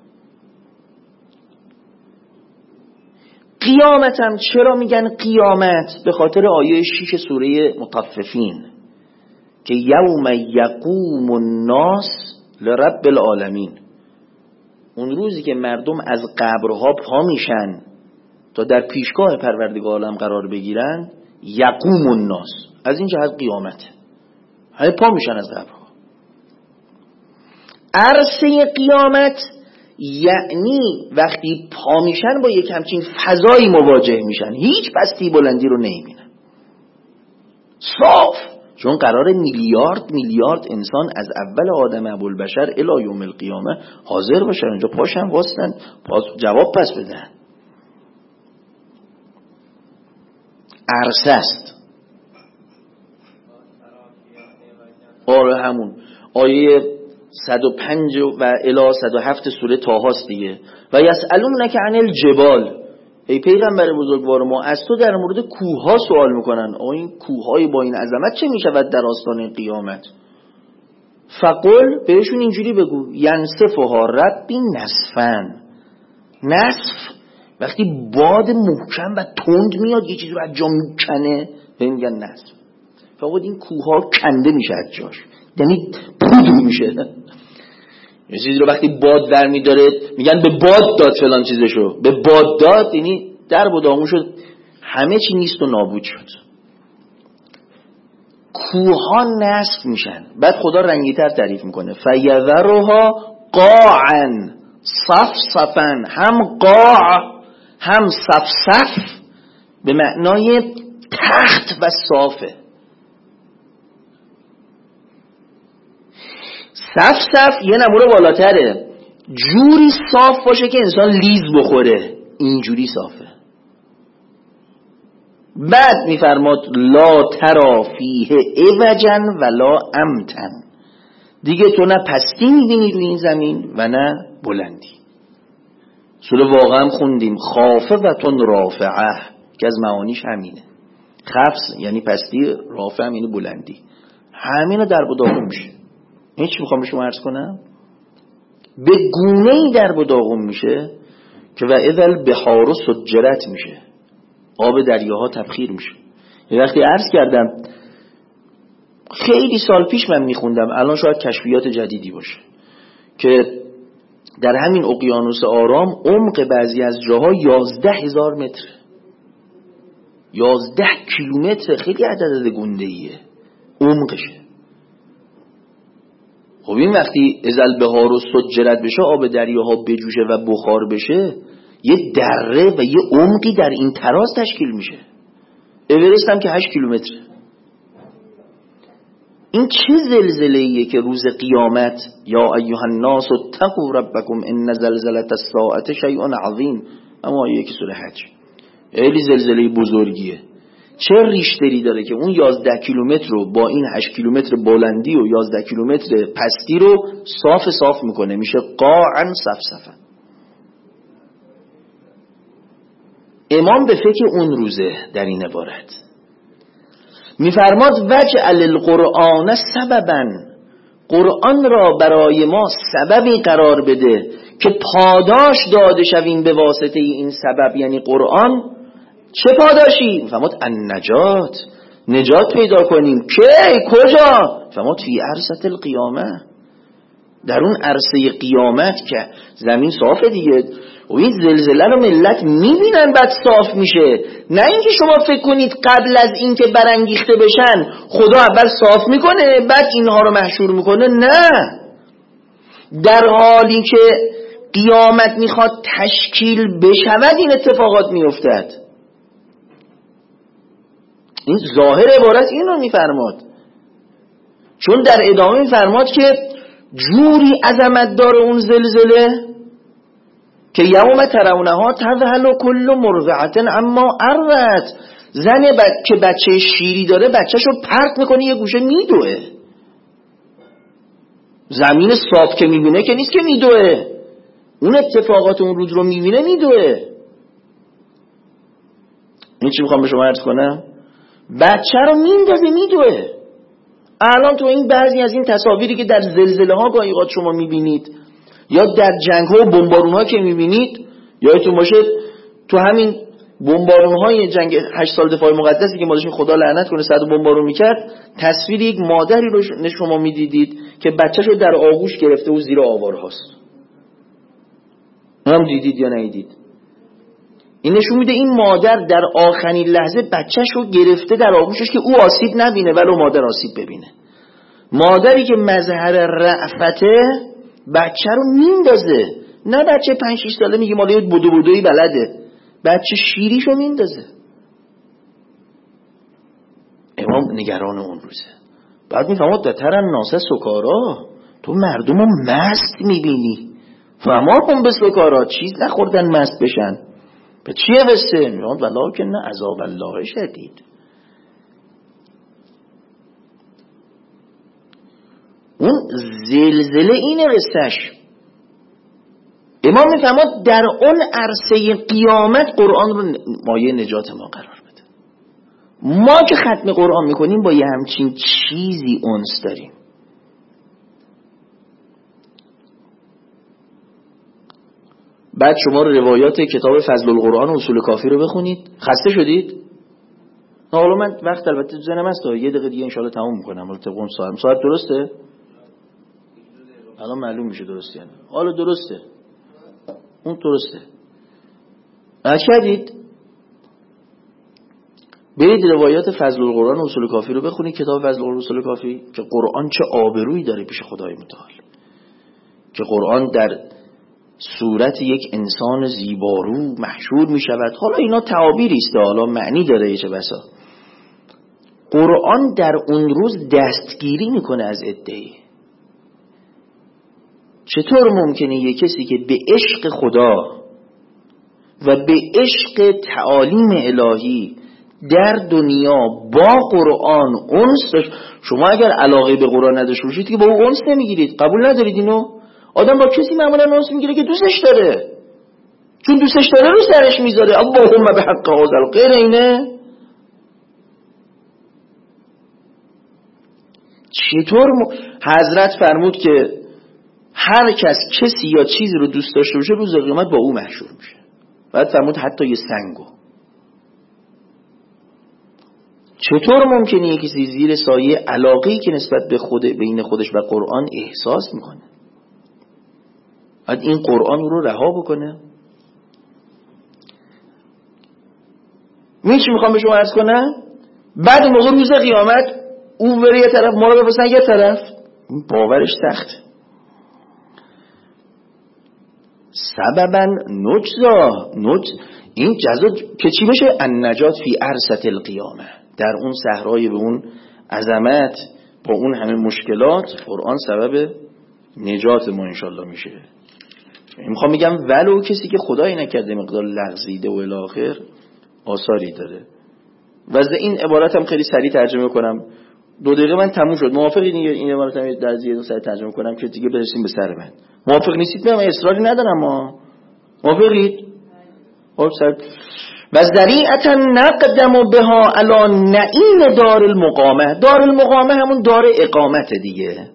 قیامت هم چرا میگن قیامت؟ به خاطر آیه 6 سوره مطففین که یوم یقوم الناس لرب العالمین، اون روزی که مردم از قبرها پا میشن تا در پیشگاه پروردگار عالم قرار بگیرن، یقوم الناس از این جهت قیامت، همه پا میشن از قبرها. عرصه قیامت یعنی وقتی پا میشن با یک همچین فضایی مواجه میشن، هیچ پستی بلندی رو نمیبینن، صاف، چون قرار میلیارد انسان از اول آدم ابوالبشر الی یوم القیامه حاضر باشن اونجا، پاشن واسطن جواب پس بدن. عرصه است. آره همون آیه 105 و الی 107 سوره طه است دیگه. و یسألونک عن الجبال، ای پیغمبر بزرگوار ما از تو در مورد کوه ها سوال میکنن، این کوه های با این عظمت چه میشود در آستانه قیامت؟ فقل، بهشون اینجوری بگو، ینسفها ربی نسفن. نسف وقتی باد محکم و تند میاد یه چیزی رو از جا میکنه به میگن نسف. فقط این کوه ها کنده میشه از جاش، یعنی پودر میشه. یه چیزی رو وقتی باد در میداره میگن به باد داد فلان چیزشو، به باد داد یعنی در و داغون شد، همه چی نیست و نابود شد. کوها نسف میشن. بعد خدا رنگی‌تر تعریف میکنه، فیذرها قاعا صفصفا، هم قاع هم صفصف به معنای تخت و صافه. صفصف یه نموره بالاتره، جوری صاف باشه که انسان لیز بخوره، اینجوری صافه. بعد میفرماد لا ترا فیه عوجا ولا امتا، دیگه تو نه پستی میبینی روی این زمین و نه بلندی. سوره واقعا خوندیم خافضة رافعه که از معانیش همینه، خفض یعنی پستی، رافع یعنی بلندی، همینو در بداغون میشه. این چی میخوام به شما عرض کنم؟ به گونه‌ای در بداغون میشه که و اذا البحار سجرت میشه، آب دریاها تبخیر میشه. یه وقتی عرض کردم خیلی سال پیش من میخوندم، الان شاید کشفیات جدیدی باشه، که در همین اقیانوس آرام عمق بعضی از جاها 11,000 متر، 11 کیلومتر، خیلی عدد گنده‌ایه عمقشه. خب این وقتی اذا البحار سجرت بشه، آب دریاها بجوشه و بخار بشه، یه دره و یه عمقی در این تراز تشکیل میشه. اورست هم که 8 کیلومتر. این چه زلزله‌ایه که روز قیامت یا ایها الناس اتقوا ربکم ان زلزله الساعه شیء عظیم، اما آیه که سوره حج، خیلی زلزله بزرگیه. چه ریشتری داره که اون 11 کیلومتر رو با این 8 کیلومتر بلندی و 11 کیلومتر پستی رو صاف میکنه، میشه قاعا صفصفا. امام به فکر اون روزه در این عبارت میفرماد وجعل القرآن سببا، قرآن را برای ما سببی قرار بده که پاداش داده شویم به واسطه این سبب، یعنی قرآن. چه پاداشی؟ فرمود النجات، نجات پیدا کنیم. کی؟ کجا؟ فرمود فی عرصة القیامه، در اون عرصه قیامت که زمین صافه دیگه، و این زلزله رو ملت میبینن بعد صاف میشه. نه اینکه شما فکر کنید قبل از اینکه برانگیخته بشن خدا اول صاف میکنه بعد اینها رو محشور میکنه، نه، در حالی که قیامت میخواد تشکیل بشود این اتفاقات میافتد. این ظاهر عبارت این رو میفرماد، چون در ادامه میفرماد که جوری عظمت داره اون زلزله که یوم ترونها تذهل کل مرضعة عما ارضعت، زن که بچه شیری داره بچه‌شو پرت میکنه یه گوشه میدوه. زمین صاف که میبینه که نیست که میدوه، اون اتفاقات اون روز رو میبینه میدوه. این چی میخوام به شما عرض کنم؟ بچه رو میندازه میدوه. الان تو این بعضی از این تصاویری که در زلزله ها گاهی اوقات شما میبینید یا در جنگ ها و بمبارون ها که میبینید، یادتون باشه تو همین بمبارون های جنگ 8 سال دفاع مقدسی که مادرش خدا لعنت کنه صد بمبارون میکرد، تصویر یک مادری رو شما میدیدید که بچه‌شو در آغوش گرفته و زیر آوارهاست. هم دیدید یا ندیدید؟ این نشون میده این مادر در آخرین لحظه بچه‌شو گرفته در آغوشش که او آسیب نبینه ولو مادر آسیب ببینه. مادری که مظهر رأفته بچه رو میندازه، نه بچه 5-6 ساله میگه مالی بدوی بلده، بچه شیریشو میندازه. امام نگران اون روزه. بعد میفهمد دترن ناسه سکارا، تو مردم رو مست میبینی، فما کن به سکارا، چیز نخوردن مست بشن. به چیه بسته؟ میفهمد ولکن نه عذاب الله شدید. اون زلزله اینه قصهش. امام میفهمد در اون عرصه قیامت قرآن رو مایه نجات ما قرار بده. ما که ختم قرآن میکنیم با یه همچین چیزی انس داریم. بعد شما روایات کتاب فضل القرآن و اصول کافی رو بخونید. خسته شدید؟ حالا من وقت البته تو ذهنم هست، یه دقیقه دیگه انشالله تموم میکنم. حالا طبق اون ساعت درسته؟ الان معلوم میشه درسته یعنی. حالا درسته. اون درسته. نشدید؟ برید روایات فضل القرآن و اصول کافی رو بخونید، کتاب فضل القرآن و اصول کافی، که قرآن چه آبرویی داره پیش خدای متعال، که قرآن در صورت یک انسان زیبارو محشور می شود. حالا اینا تعابیری است، حالا معنی داره چه بسا. قرآن در اون روز دستگیری میکنه از عده‌ای. چطور ممکنه یک کسی که به عشق خدا و به عشق تعالیم الهی در دنیا با قرآن انس داشت؟ شما اگر علاقه به قرآن نداشته باشید که با او انس نمیگیرید. قبول ندارید اینو؟ آدم با کسی معمولا انس میگیره که دوستش داره، چون دوستش داره رو سرش میذاره. اللهم بحق هذا غیر اینه. چطور حضرت فرمود که هر کسی یا چیزی رو دوست داشته باشه روز قیامت با او محشور میشه. بعد فرمود حتی یه سنگو. چطور ممکنه یکی کسی زیر سایه علاقه‌ای که نسبت به بین خودش و قرآن احساس میکنه، بعد این قرآن رو رها بکنه؟ چی میخوام به شما عرض کنم؟ بعد موقع روز قیامت اون بره یه طرف، ما رو بفرستن یه طرف. باورش سخته. سببا نجزا این جزا که چی بشه؟ النجات فی عرصة القیامه، در اون صحرای به اون عظمت با اون همه مشکلات قرآن سبب نجات ما انشالله میشه. میخوام میگم ولو کسی که خدایی نکرده مقدار لغزیده و الاخر آثاری داره. واسه این عبارت هم خیلی سریع ترجمه کنم، 2 دقیقه من تموم شد. موافقید این عبارت هم در زیاده سریع ترجمه کنم که دیگه برسیم به سر من؟ موافق نیستید؟ من اصراری ندارم. ما موافقید؟ خب سر و ذریعتا نقدم بها علی نعیم دار المقامه. دار المقامه همون دار اقامت دیگه.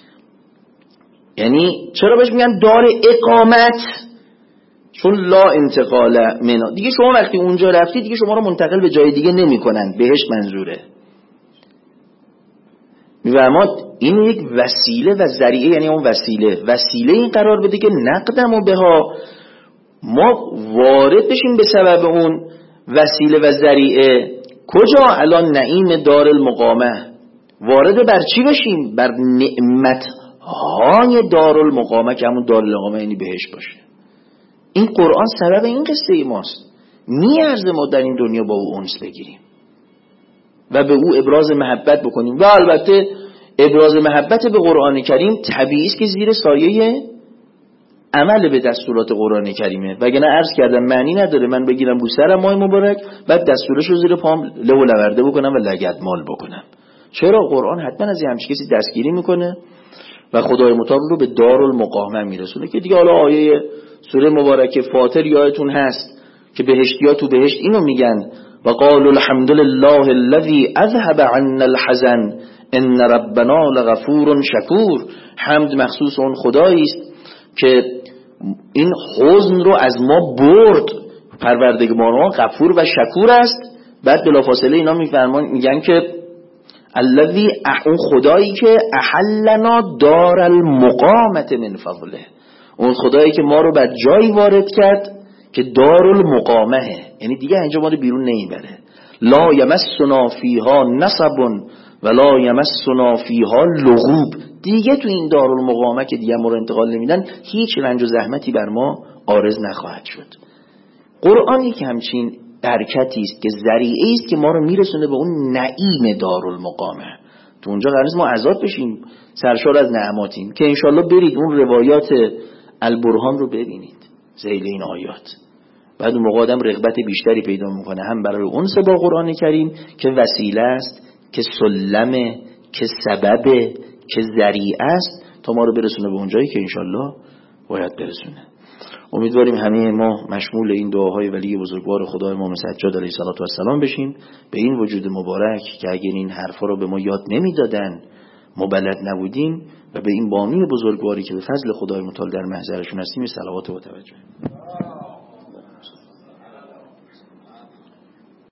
یعنی چرا بهش میگن دار اقامت؟ چون لا انتقال منا، دیگه شما وقتی اونجا رفتی دیگه شما رو منتقل به جای دیگه نمی‌کنن. بهش منظوره. می‌فرماد این یک وسیله و ذریعه، یعنی اون وسیله این قرار بده که نقدم و بها، ما وارد بشیم به سبب اون وسیله و ذریعه. کجا؟ الان نعیم دار المقامه. وارد بر چی بشیم؟ بر نعمت های دار المقامه که همون دار المقامه یعنی بهشت باشه. این قرآن سبب این قصه ماست. میارزه ما در این دنیا با او انس بگیریم و به او ابراز محبت بکنیم. و البته ابراز محبت به قرآن کریم طبیعی است که زیر سایه عمل به دستورات قرآن کریمه. وگرنه عرض کردم معنی نداره من بگیرم رو سرم ماه مبارک بعد دستورش رو زیر پام له و لورده بکنم و لگدمال بکنم. چرا؟ قرآن حتما از همچین کسی دستگیری میکنه و خدای متعال رو به دارالمقامه میرسونه که دیگه حالا آیه سوره مبارکه فاطر یادتون هست که بهشتیا تو بهشت اینو میگن و قالوا الحمد لله الذي اذهب عنا الحزن ان ربنا لغفور شکور. حمد مخصوص اون خدایی است که این حزن رو از ما برد، پروردگار ما غفور و شکور است. بعد بلافاصله اینا میگن که الذی، اون خدایی که احلنا دار المقامت من فضله، اون خدایی که ما رو بر جایی وارد کرد که دار المقامه، یعنی دیگه اینجا ما رو بیرون نمیبره. لا یمسنا فیها نصب ولا یمسنا فیها لغوب، دیگه تو این دار المقامه که دیگه ما رو انتقال نمیدن هیچ رنج و زحمتی بر ما عارض نخواهد شد. قرآن یک همچین برکتی است که ذریعه است که ما رو میرسونه به اون نعیم دارالمقامه. تو اونجا قرار نیست ما عذاب بشیم، سرشار از نعماتیم، که انشالله برید اون روایات البرهان رو ببینید ذیل این آیات. بعد اون موقع آدم رغبت بیشتری پیدا میکنه، هم برای اونس با قرآن کریم که وسیله است، که سلمه، که سببه، که ذریعه است تا ما رو برسونه به اونجایی که انشالله باید برسونه. امیدواریم همه ما مشمول این دعاهای ولی بزرگوار خدای امام سجاد علیه السلام بشیم، به این وجود مبارک که اگر این حرفا رو به ما یاد نمیدادن ما بلد نبودیم، و به این بانی بزرگواری که به فضل خدای متعال در محضرشون هستیم صلوات و توجه.